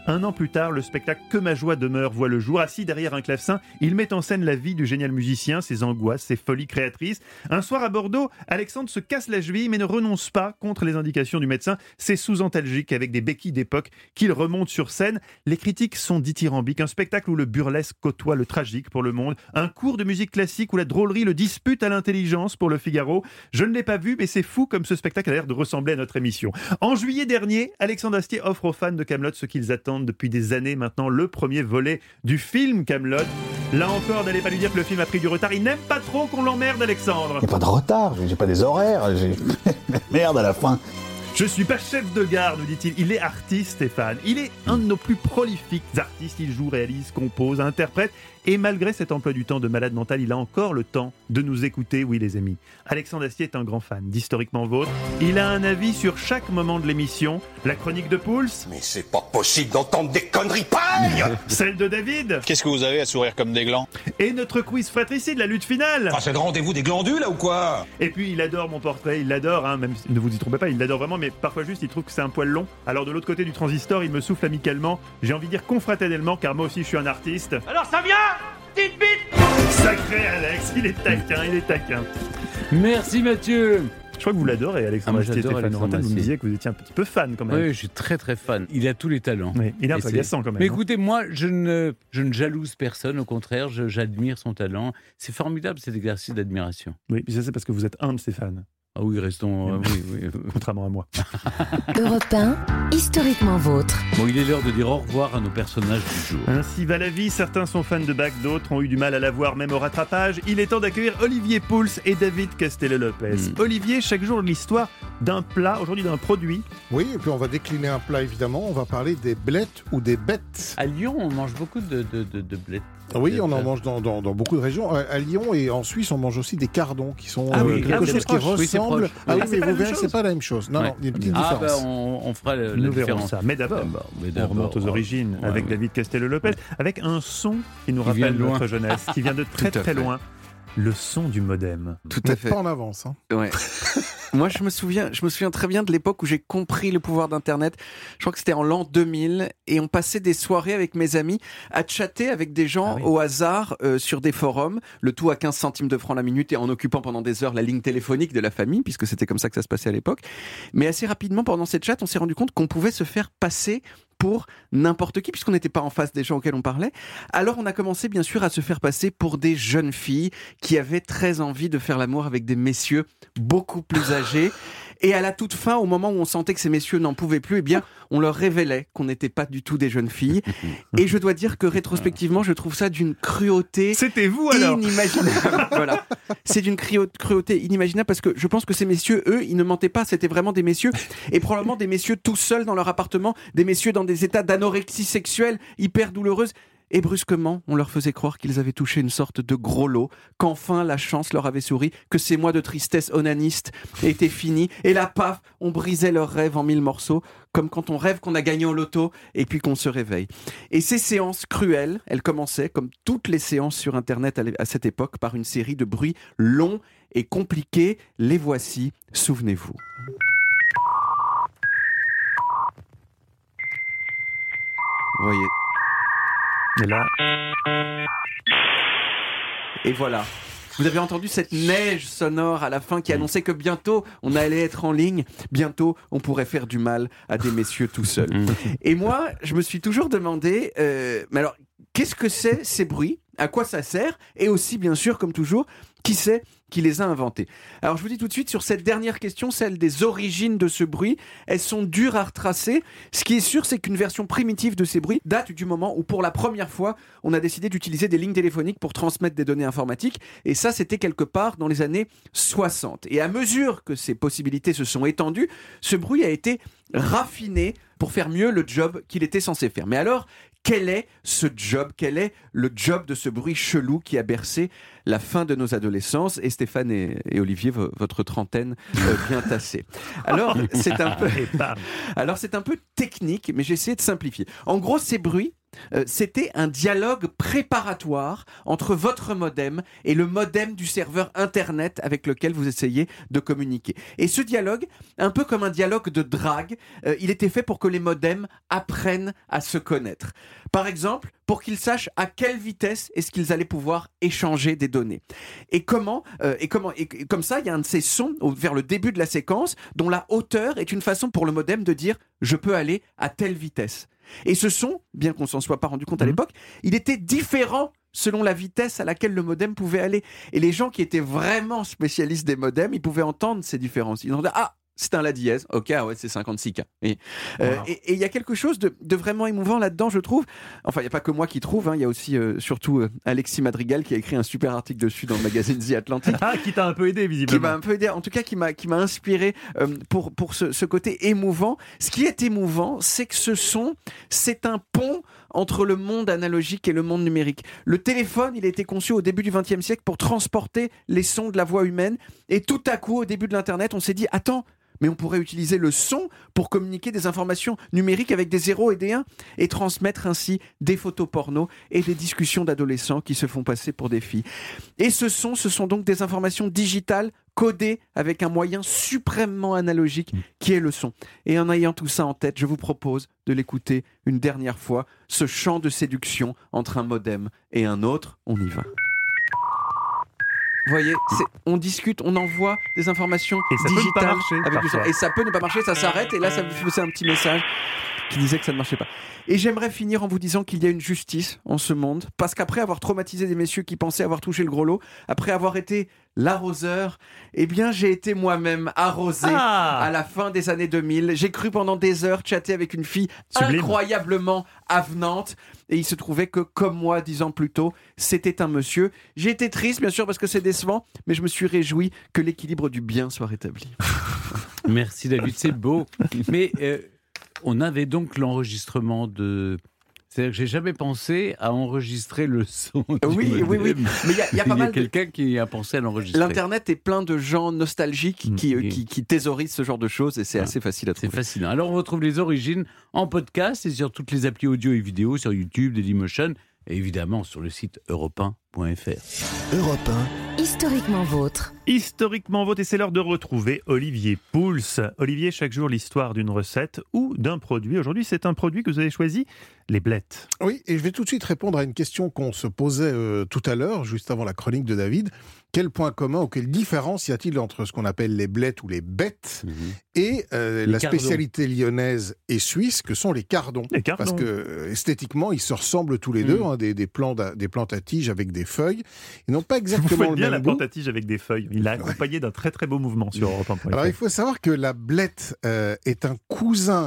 Un an plus tard, le spectacle Que ma joie demeure voit le jour. Assis derrière un clavecin, il met en scène la vie du génial musicien, ses angoisses, ses folies créatrices. Un soir à Bordeaux, Alexandre se casse la cheville mais ne renonce pas contre les indications du médecin. C'est sous antalgique avec des béquilles d'époque qu'il remonte sur scène. Les critiques sont dithyrambiques. Un spectacle où le burlesque côtoie le tragique pour Le Monde. Un cours de musique classique où la drôlerie le dispute à l'intelligence pour Le Figaro. Je ne l'ai pas vu, mais c'est fou comme ce spectacle a l'air de ressembler à notre émission. En juillet dernier, Alexandre Astier offre aux fans de Kaamelott ce qu'ils attendent depuis des années maintenant, le premier volet du film Kaamelott. Là encore, n'allez pas lui dire que le film a pris du retard. Il n'aime pas trop qu'on l'emmerde, Alexandre. Il n'y a pas de retard, j'ai pas des horaires. J'ai... Merde, à la fin. Je suis pas chef de gare, nous dit-il. Il est artiste, Stéphane. Il est un de nos plus prolifiques artistes. Il joue, réalise, compose, interprète. Et malgré cet emploi du temps de malade mental, il a encore le temps de nous écouter, oui les amis. Alexandre Astier est un grand fan d'Historiquement Vôtre. Il a un avis sur chaque moment de l'émission. La chronique de Pouls. Mais c'est pas possible d'entendre des conneries pareilles. Celle de David. Qu'est-ce que vous avez à sourire comme des glands? Et notre quiz fratricide, la lutte finale. Ah, c'est le rendez-vous des glandules, là, ou quoi? Et puis, il adore mon portrait, il l'adore, hein, même si, ne vous y trompez pas, il l'adore vraiment, mais parfois juste, il trouve que c'est un poil long. Alors, de l'autre côté du transistor, il me souffle amicalement, j'ai envie de dire confraternellement, car moi aussi, je suis un artiste. Alors, ça vient? Petite bite. Sacré Alex, il est taquin, il est taquin. Merci Mathieu. Je crois que vous l'adorez, Alexandre ah, Astier. Stéphane Rantaine, vous me disiez que vous étiez un petit peu fan quand même. Oui, je suis très très fan. Il a tous les talents. Oui, il est un peu agaçant quand même. Mais écoutez, moi, je ne, je ne jalouse personne. Au contraire, je, j'admire son talent. C'est formidable cet exercice d'admiration. Oui, puis ça c'est parce que vous êtes humble, Stéphane. Ah oui, restons... Euh, oui, oui. Contrairement à moi. Europe un, Historiquement Vôtre. Bon, il est l'heure de dire au revoir à nos personnages du jour. Ainsi va la vie, certains sont fans de Bach, d'autres ont eu du mal à la voir même au rattrapage. Il est temps d'accueillir Olivier Pouls et David Castello-Lopez. Mmh. Olivier, chaque jour l'histoire d'un plat, aujourd'hui d'un produit. Oui, et puis on va décliner un plat évidemment, on va parler des blettes ou des bêtes. À Lyon, on mange beaucoup de, de, de, de blettes. Oui, on en mange dans, dans, dans beaucoup de régions. À Lyon et en Suisse, on mange aussi des cardons qui sont ah oui, euh, quelque ah, chose qui ressemble. Oui, ah oui, ah, mais vous verrez, c'est pas la même chose. Non, ouais. non, il y a une petite ah, différence. Bah, on, on fera le, Nous la verrons différence. ça. Mais d'abord, ah bah, mais d'abord on remonte aux origines ouais, avec ouais. David Castello-Lopez, avec un son qui nous qui rappelle notre jeunesse, qui vient de très très fait. loin. Le son du modem. Tout à fait. Pas en avance. Hein. Ouais. Moi, je me souviens, je me souviens très bien de l'époque où j'ai compris le pouvoir d'Internet. Je crois que c'était en l'an deux mille et on passait des soirées avec mes amis à chatter avec des gens ah oui. au hasard euh, sur des forums, le tout à quinze centimes de francs la minute et en occupant pendant des heures la ligne téléphonique de la famille, puisque c'était comme ça que ça se passait à l'époque. Mais assez rapidement, pendant cette chat, on s'est rendu compte qu'on pouvait se faire passer pour n'importe qui, puisqu'on n'était pas en face des gens auxquels on parlait. Alors on a commencé bien sûr à se faire passer pour des jeunes filles qui avaient très envie de faire l'amour avec des messieurs beaucoup plus âgés. Et à la toute fin, au moment où on sentait que ces messieurs n'en pouvaient plus, eh bien, on leur révélait qu'on n'était pas du tout des jeunes filles. Et je dois dire que rétrospectivement, je trouve ça d'une cruauté C'était vous alors inimaginable. Voilà. C'est d'une cruauté inimaginable parce que je pense que ces messieurs, eux, ils ne mentaient pas. C'était vraiment des messieurs et probablement des messieurs tout seuls dans leur appartement, des messieurs dans des états d'anorexie sexuelle hyper douloureuse. Et brusquement, on leur faisait croire qu'ils avaient touché une sorte de gros lot, qu'enfin la chance leur avait souri, que ces mois de tristesse onaniste étaient finis. Et là, paf, on brisait leurs rêves en mille morceaux, comme quand on rêve qu'on a gagné au loto et puis qu'on se réveille. Et ces séances cruelles, elles commençaient, comme toutes les séances sur Internet à cette époque, par une série de bruits longs et compliqués. Les voici, souvenez-vous. Vous voyez. Et là. Et voilà. Vous avez entendu cette neige sonore à la fin qui annonçait que bientôt on allait être en ligne, bientôt on pourrait faire du mal à des messieurs tout seuls. Et moi, je me suis toujours demandé, euh, mais alors, qu'est-ce que c'est ces bruits ? À quoi ça sert ? Et aussi, bien sûr, comme toujours, qui c'est qui les a inventés ? Alors, je vous dis tout de suite, sur cette dernière question, celle des origines de ce bruit, elles sont dures à retracer. Ce qui est sûr, c'est qu'une version primitive de ces bruits date du moment où, pour la première fois, on a décidé d'utiliser des lignes téléphoniques pour transmettre des données informatiques. Et ça, c'était quelque part dans les années soixante. Et à mesure que ces possibilités se sont étendues, ce bruit a été raffiné pour faire mieux le job qu'il était censé faire. Mais alors, quel est ce job ? Quel est le job de ce bruit chelou qui a bercé la fin de nos adolescences ? Et Stéphane et, et Olivier, v- votre trentaine euh, bien tassée. Alors, c'est un peu... Alors, c'est un peu technique, mais j'ai essayé de simplifier. En gros, ces bruits, euh, c'était un dialogue préparatoire entre votre modem et le modem du serveur Internet avec lequel vous essayez de communiquer. Et ce dialogue, un peu comme un dialogue de drague, euh, il était fait pour que les modems apprennent à se connaître. Par exemple, pour qu'ils sachent à quelle vitesse est-ce qu'ils allaient pouvoir échanger des données. Et comment, euh, et comment, et comme ça, il y a un de ces sons au, vers le début de la séquence dont la hauteur est une façon pour le modem de dire « je peux aller à telle vitesse ». Et ce son, bien qu'on s'en soit pas rendu compte à l'époque, il était différent selon la vitesse à laquelle le modem pouvait aller. Et les gens qui étaient vraiment spécialistes des modems, ils pouvaient entendre ces différences. Ils ont dit « ah !» c'est un la dièse, ok, ah ouais, c'est cinquante-six K. Et il euh, wow. et, et y a quelque chose de, de vraiment émouvant là-dedans, je trouve. Enfin, il n'y a pas que moi qui trouve, il hein, y a aussi euh, surtout euh, Alexis Madrigal qui a écrit un super article dessus dans le magazine The Atlantic. Ah, qui t'a un peu aidé, visiblement. Qui m'a un peu aidé, en tout cas qui m'a, qui m'a inspiré euh, pour, pour ce, ce côté émouvant. Ce qui est émouvant, c'est que ce son, c'est un pont entre le monde analogique et le monde numérique. Le téléphone, il a été conçu au début du vingtième siècle pour transporter les sons de la voix humaine. Et tout à coup, au début de l'Internet, on s'est dit, attends, mais on pourrait utiliser le son pour communiquer des informations numériques avec des zéros et des uns et transmettre ainsi des photos porno et des discussions d'adolescents qui se font passer pour des filles. Et ce son, ce sont donc des informations digitales codées avec un moyen suprêmement analogique qui est le son. Et en ayant tout ça en tête, je vous propose de l'écouter une dernière fois, ce chant de séduction entre un modem et un autre. On y va. Vous voyez, c'est, on discute, on envoie des informations et ça digitales peut ne pas marcher, avec du son. Et ça peut ne pas marcher, ça s'arrête et là ça vous faisait un petit message qui disait que ça ne marchait pas. Et j'aimerais finir en vous disant qu'il y a une justice en ce monde, parce qu'après avoir traumatisé des messieurs qui pensaient avoir touché le gros lot, après avoir été l'arroseur, eh bien j'ai été moi-même arrosé ah à la fin des années deux mille. J'ai cru pendant des heures chatter avec une fille Sublime. incroyablement avenante, et il se trouvait que, comme moi dix ans plus tôt, c'était un monsieur. J'ai été triste, bien sûr, parce que c'est décevant, mais je me suis réjoui que l'équilibre du bien soit rétabli. Merci David, c'est beau. Mais euh, on avait donc l'enregistrement de... C'est-à-dire que j'ai jamais pensé à enregistrer le son. Oui, oui, oui, oui. Mais il y a, y a pas il y a mal quelqu'un de... qui a pensé à l'enregistrer. L'Internet est plein de gens nostalgiques mmh. qui, euh, qui, qui thésaurisent ce genre de choses et c'est ah, assez facile à trouver. C'est fascinant. Alors on retrouve les origines en podcast et sur toutes les applis audio et vidéo, sur YouTube, Dailymotion et évidemment sur le site europe un point f r. Europe un, historiquement vôtre. Historiquement vôtre, et c'est l'heure de retrouver Olivier Pouls. Olivier, chaque jour l'histoire d'une recette ou d'un produit. Aujourd'hui, c'est un produit que vous avez choisi, les blettes. Oui, et je vais tout de suite répondre à une question qu'on se posait euh, tout à l'heure, juste avant la chronique de David. Quel point commun ou quelle différence y a-t-il entre ce qu'on appelle les blettes ou les bêtes mmh. et euh, la cardons. spécialité lyonnaise et suisse que sont les cardons, les cardons. Parce que euh, esthétiquement, ils se ressemblent tous les mmh. deux, hein, des, des, plantes à, des plantes à tiges avec des feuilles. Ils n'ont pas exactement Vous faites le bien même la goût. plante à tige avec des feuilles. Il a accompagné ouais. d'un très très beau mouvement sur Europe un point f r. Alors il faut savoir que la blette euh, est un cousin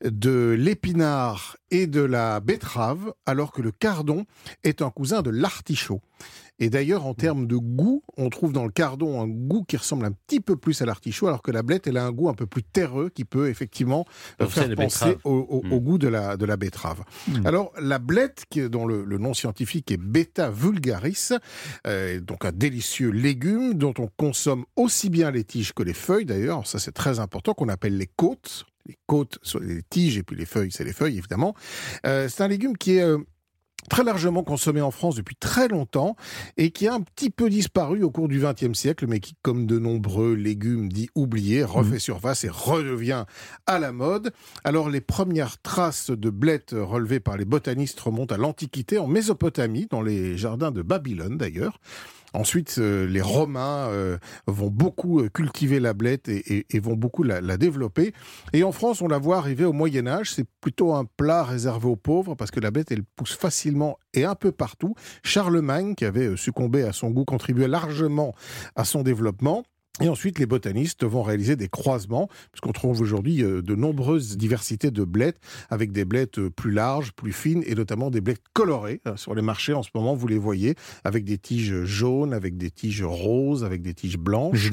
de l'épinard et de la betterave, alors que le cardon est un cousin de l'artichaut. Et d'ailleurs, en termes de goût, on trouve dans le cardon un goût qui ressemble un petit peu plus à l'artichaut, alors que la blette, elle a un goût un peu plus terreux qui peut effectivement Alors faire penser au, au, mmh. au goût de la, de la betterave. Mmh. Alors, la blette, qui, dont le, le nom scientifique est Beta vulgaris, euh, donc un délicieux légume dont on consomme aussi bien les tiges que les feuilles, d'ailleurs. Alors ça, c'est très important, qu'on appelle les côtes. Les côtes, sont les tiges, et puis les feuilles, c'est les feuilles, évidemment. Euh, c'est un légume qui est... Euh, très largement consommé en France depuis très longtemps et qui a un petit peu disparu au cours du vingtième siècle, mais qui, comme de nombreux légumes dits oubliés, refait mmh. surface et redevient à la mode. Alors, les premières traces de blettes relevées par les botanistes remontent à l'Antiquité, en Mésopotamie, dans les jardins de Babylone d'ailleurs. Ensuite, euh, les Romains euh, vont beaucoup euh, cultiver la blette et, et, et vont beaucoup la, la développer. Et en France, on la voit arriver au Moyen-Âge. C'est plutôt un plat réservé aux pauvres parce que la blette, elle pousse facilement et un peu partout. Charlemagne, qui avait succombé à son goût, contribuait largement à son développement. Et ensuite, les botanistes vont réaliser des croisements, puisqu'on trouve aujourd'hui de nombreuses diversités de blettes, avec des blettes plus larges, plus fines, et notamment des blettes colorées. Sur les marchés, en ce moment, vous les voyez, avec des tiges jaunes, avec des tiges roses, avec des tiges blanches. J'ai des colorants ?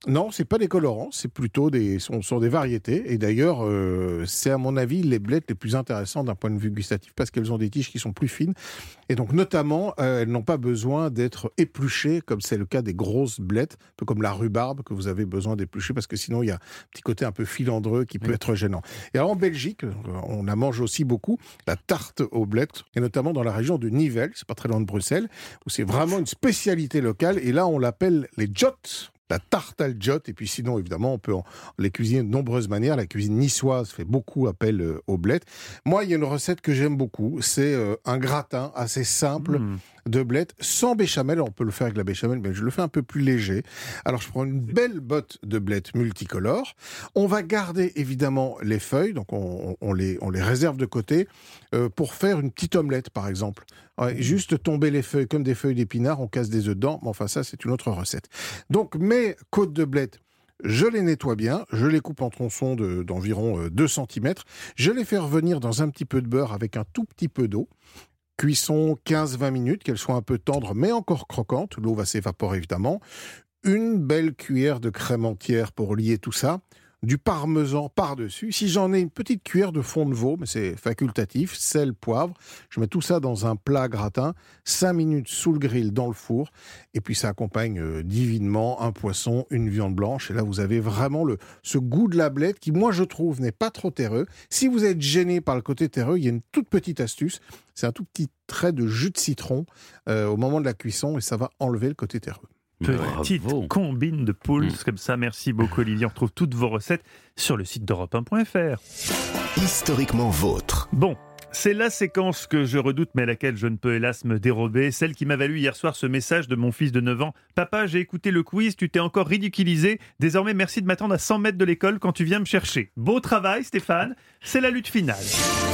Non, c'est pas des colorants, c'est plutôt des, sont, sont des variétés. Et d'ailleurs, euh, c'est à mon avis les blettes les plus intéressantes d'un point de vue gustatif parce qu'elles ont des tiges qui sont plus fines. Et donc, notamment, euh, elles n'ont pas besoin d'être épluchées comme c'est le cas des grosses blettes, un peu comme la rhubarbe que vous avez besoin d'éplucher parce que sinon, il y a un petit côté un peu filandreux qui peut oui. être gênant. Et alors, en Belgique, on la mange aussi beaucoup, la tarte aux blettes, et notamment dans la région de Nivelles, c'est pas très loin de Bruxelles, où c'est vraiment une spécialité locale. Et là, on l'appelle les jots. La tarte à l'jotte, et puis sinon, évidemment, on peut en, les cuisiner de nombreuses manières. La cuisine niçoise fait beaucoup appel euh, aux blettes. Moi, il y a une recette que j'aime beaucoup, c'est euh, un gratin assez simple mmh. de blettes, sans béchamel. On peut le faire avec la béchamel, mais je le fais un peu plus léger. Alors, je prends une belle botte de blettes multicolores. On va garder, évidemment, les feuilles, donc on, on, les, on les réserve de côté euh, pour faire une petite omelette, par exemple. Ouais, juste tomber les feuilles comme des feuilles d'épinards, on casse des œufs dedans, mais enfin ça c'est une autre recette. Donc mes côtes de blettes, je les nettoie bien, je les coupe en tronçons de, d'environ deux centimètres, je les fais revenir dans un petit peu de beurre avec un tout petit peu d'eau, cuisson quinze à vingt minutes, qu'elles soient un peu tendres mais encore croquantes, l'eau va s'évaporer évidemment, une belle cuillère de crème entière pour lier tout ça, du parmesan par-dessus. Si j'en ai une petite cuillère de fond de veau, mais c'est facultatif, sel, poivre, je mets tout ça dans un plat gratin, cinq minutes sous le grill dans le four, et puis ça accompagne euh, divinement un poisson, une viande blanche, et là vous avez vraiment le, ce goût de la blette qui, moi je trouve, n'est pas trop terreux. Si vous êtes gêné par le côté terreux, il y a une toute petite astuce, c'est un tout petit trait de jus de citron euh, au moment de la cuisson, et ça va enlever le côté terreux. Petite Bravo. combine de poules, mmh. comme ça. Merci beaucoup, Olivier. On retrouve toutes vos recettes sur le site d'Europe un point F R. Historiquement vôtre. Bon, c'est la séquence que je redoute, mais à laquelle je ne peux hélas me dérober. Celle qui m'a valu hier soir ce message de mon fils de neuf ans. « Papa, j'ai écouté le quiz, tu t'es encore ridiculisé. Désormais, merci de m'attendre à cent mètres de l'école quand tu viens me chercher. » Beau travail, Stéphane. C'est la lutte finale.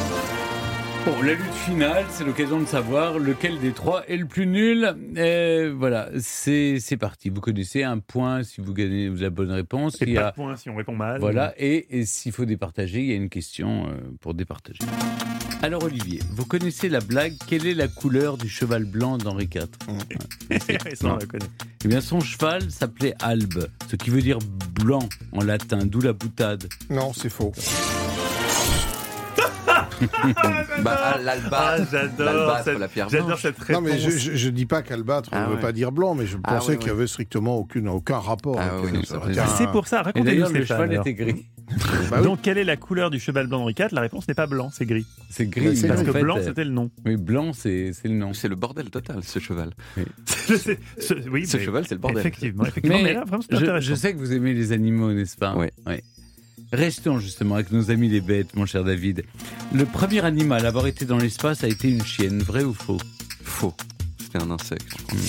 Bon, la lutte finale, c'est l'occasion de savoir lequel des trois est le plus nul. Et voilà, c'est, c'est parti. Vous connaissez un point si vous gagnez la bonne réponse. Et il y pas a... de point si on répond mal. Voilà, et, et s'il faut départager, il y a une question euh, pour départager. Alors Olivier, vous connaissez la blague « Quelle est la couleur du cheval blanc d'Henri quatre » Ça, on la connaît. Eh bien, son cheval s'appelait Albe, ce qui veut dire blanc en latin, d'où la boutade. Non, c'est faux. bah, l'albâtre, ah, j'adore, l'albâtre, cette, la pierre j'adore blanche. cette réponse. Non, mais je, je, je dis pas qu'albâtre ne ah, veut ouais. pas dire blanc, mais je ah, pensais oui, qu'il n'y oui. avait strictement aucune, aucun rapport. Ah, avec oui, ça. Ah, c'est pour ça, racontez-nous. Et d'ailleurs, le Stéphane, cheval alors. était gris. Bah, donc, oui. Quelle est la couleur du cheval blanc d'Henri quatre ? La réponse n'est pas blanc, c'est gris. C'est gris. C'est parce que fait, blanc, c'était le nom. Oui, blanc, c'est, c'est le nom. C'est le bordel total, ce cheval. Oui. c'est, ce, oui, ce cheval, c'est le bordel. Effectivement, effectivement. Mais, mais là, vraiment, c'est je, je sais que vous aimez les animaux, n'est-ce pas ? Oui. Oui. Restons justement avec nos amis les bêtes, mon cher David. Le premier animal à avoir été dans l'espace a été une chienne, vrai ou faux ? Faux. C'était un insecte, je crois.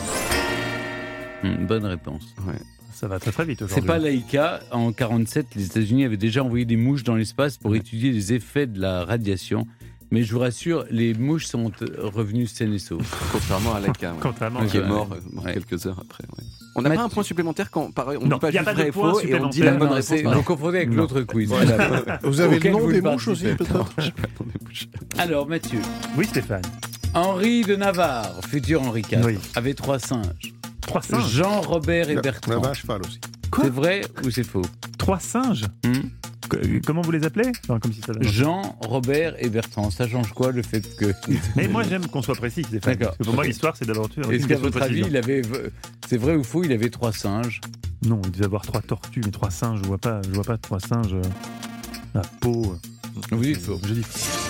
Mmh. Mmh, bonne réponse. Ouais. Ça va très très vite aujourd'hui. C'est pas Laika. En quarante-sept, les États-Unis avaient déjà envoyé des mouches dans l'espace pour ouais. étudier les effets de la radiation. Mais je vous rassure, les mouches sont revenues saines et sauves. Contrairement à Laika, ouais. Contrairement qui à est mort, ouais. mort ouais. quelques heures après. Ouais. On n'a Mathieu. pas un point supplémentaire quand pareil, on non, dit pas y a juste pas de vrai et point faux et on dit la bonne non, réponse. Vous confondez avec non. l'autre quiz. Voilà. Vous avez le nom des mouches aussi, peut-être ? Alors, Mathieu. Oui, Stéphane. Henri de Navarre, futur Henri quatre, oui. avait trois singes. Trois singes. Jean, Robert et la, Bertrand. Il y avait un cheval aussi. Quoi ? C'est vrai ou c'est faux ? Trois singes hmm Comment vous les appelez ? Enfin, comme si ça Jean, Robert et Bertrand. Ça change quoi le fait que... Mais moi j'aime qu'on soit précis, Stéphane. D'accord. Parce que pour moi l'histoire c'est d'aventure. Est-ce qu'à votre avis, il avait... c'est vrai ou faux, il avait trois singes ? Non, il devait avoir trois tortues, mais trois singes, je vois pas, je vois pas trois singes à peau. Vous dites faux. Je dis faux.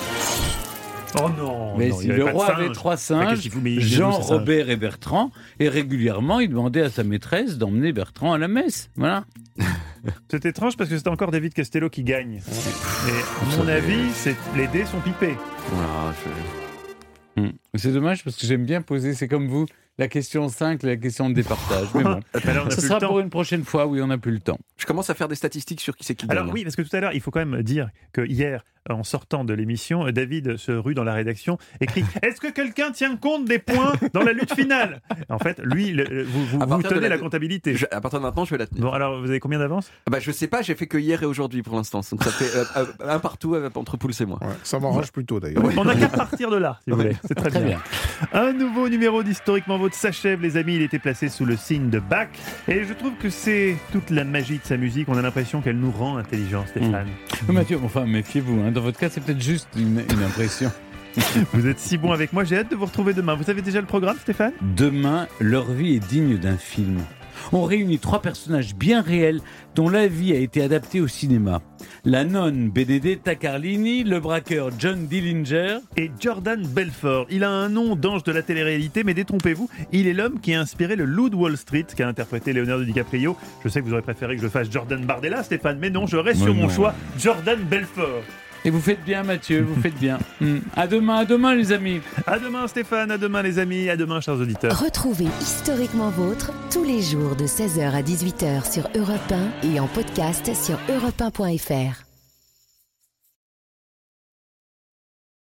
Oh non, mais non, si le roi avait trois singes, Jean, Robert et Bertrand, et régulièrement il demandait à sa maîtresse d'emmener Bertrand à la messe. Voilà. C'est étrange parce que c'est encore David Castello qui gagne. Et à mon avis, c'est... les dés sont pipés. Voilà, je... hum. C'est dommage parce que j'aime bien poser, c'est comme vous, la question cinq, la question de départage. Mais bon, ce sera pour une prochaine fois, oui, on n'a plus le temps. Je commence à faire des statistiques sur qui c'est qui gagne. Alors oui, parce que tout à l'heure, il faut quand même dire que hier, en sortant de l'émission, David se rue dans la rédaction, écrit « Est-ce que quelqu'un tient compte des points dans la lutte finale ?» En fait, lui, le, vous, vous, vous tenez la, la comptabilité. Je, à partir de maintenant, je vais la tenir. Bon, alors, vous avez combien d'avance ? Bah, je sais pas, j'ai fait que hier et aujourd'hui pour l'instant. Donc ça fait euh, un partout euh, entre Pouls et moi. Ouais, ça m'arrange ouais. plutôt d'ailleurs. Ouais. On n'a qu'à partir de là, si vous voulez. C'est très bien. bien. Un nouveau numéro d'Historiquement Vôtre s'achève, les amis. Il était placé sous le signe de Bach. Et je trouve que c'est toute la magie de sa musique. On a l'impression qu'elle nous rend intelligents, Stéphane. Mmh. Mathieu, enfin, méfiez-vous. Hein. Dans votre cas, c'est peut-être juste une, une impression. Vous êtes si bon avec moi. J'ai hâte de vous retrouver demain. Vous avez déjà le programme, Stéphane ? Demain, leur vie est digne d'un film. On réunit trois personnages bien réels dont la vie a été adaptée au cinéma. La nonne Benedetta Carlini, le braqueur John Dillinger et Jordan Belfort. Il a un nom d'ange de la télé-réalité, mais détrompez-vous, il est l'homme qui a inspiré le loup de Wall Street qu'a interprété Leonardo DiCaprio. Je sais que vous aurez préféré que je fasse Jordan Bardella, Stéphane, mais non, je reste mais sur non. mon choix, Jordan Belfort. Et vous faites bien, Mathieu, vous faites bien. Mmh. À demain, à demain, les amis. À demain, Stéphane, à demain, les amis, à demain, chers auditeurs. Retrouvez Historiquement Vôtre tous les jours de seize heures à dix-huit heures sur Europe un et en podcast sur europe un point f r.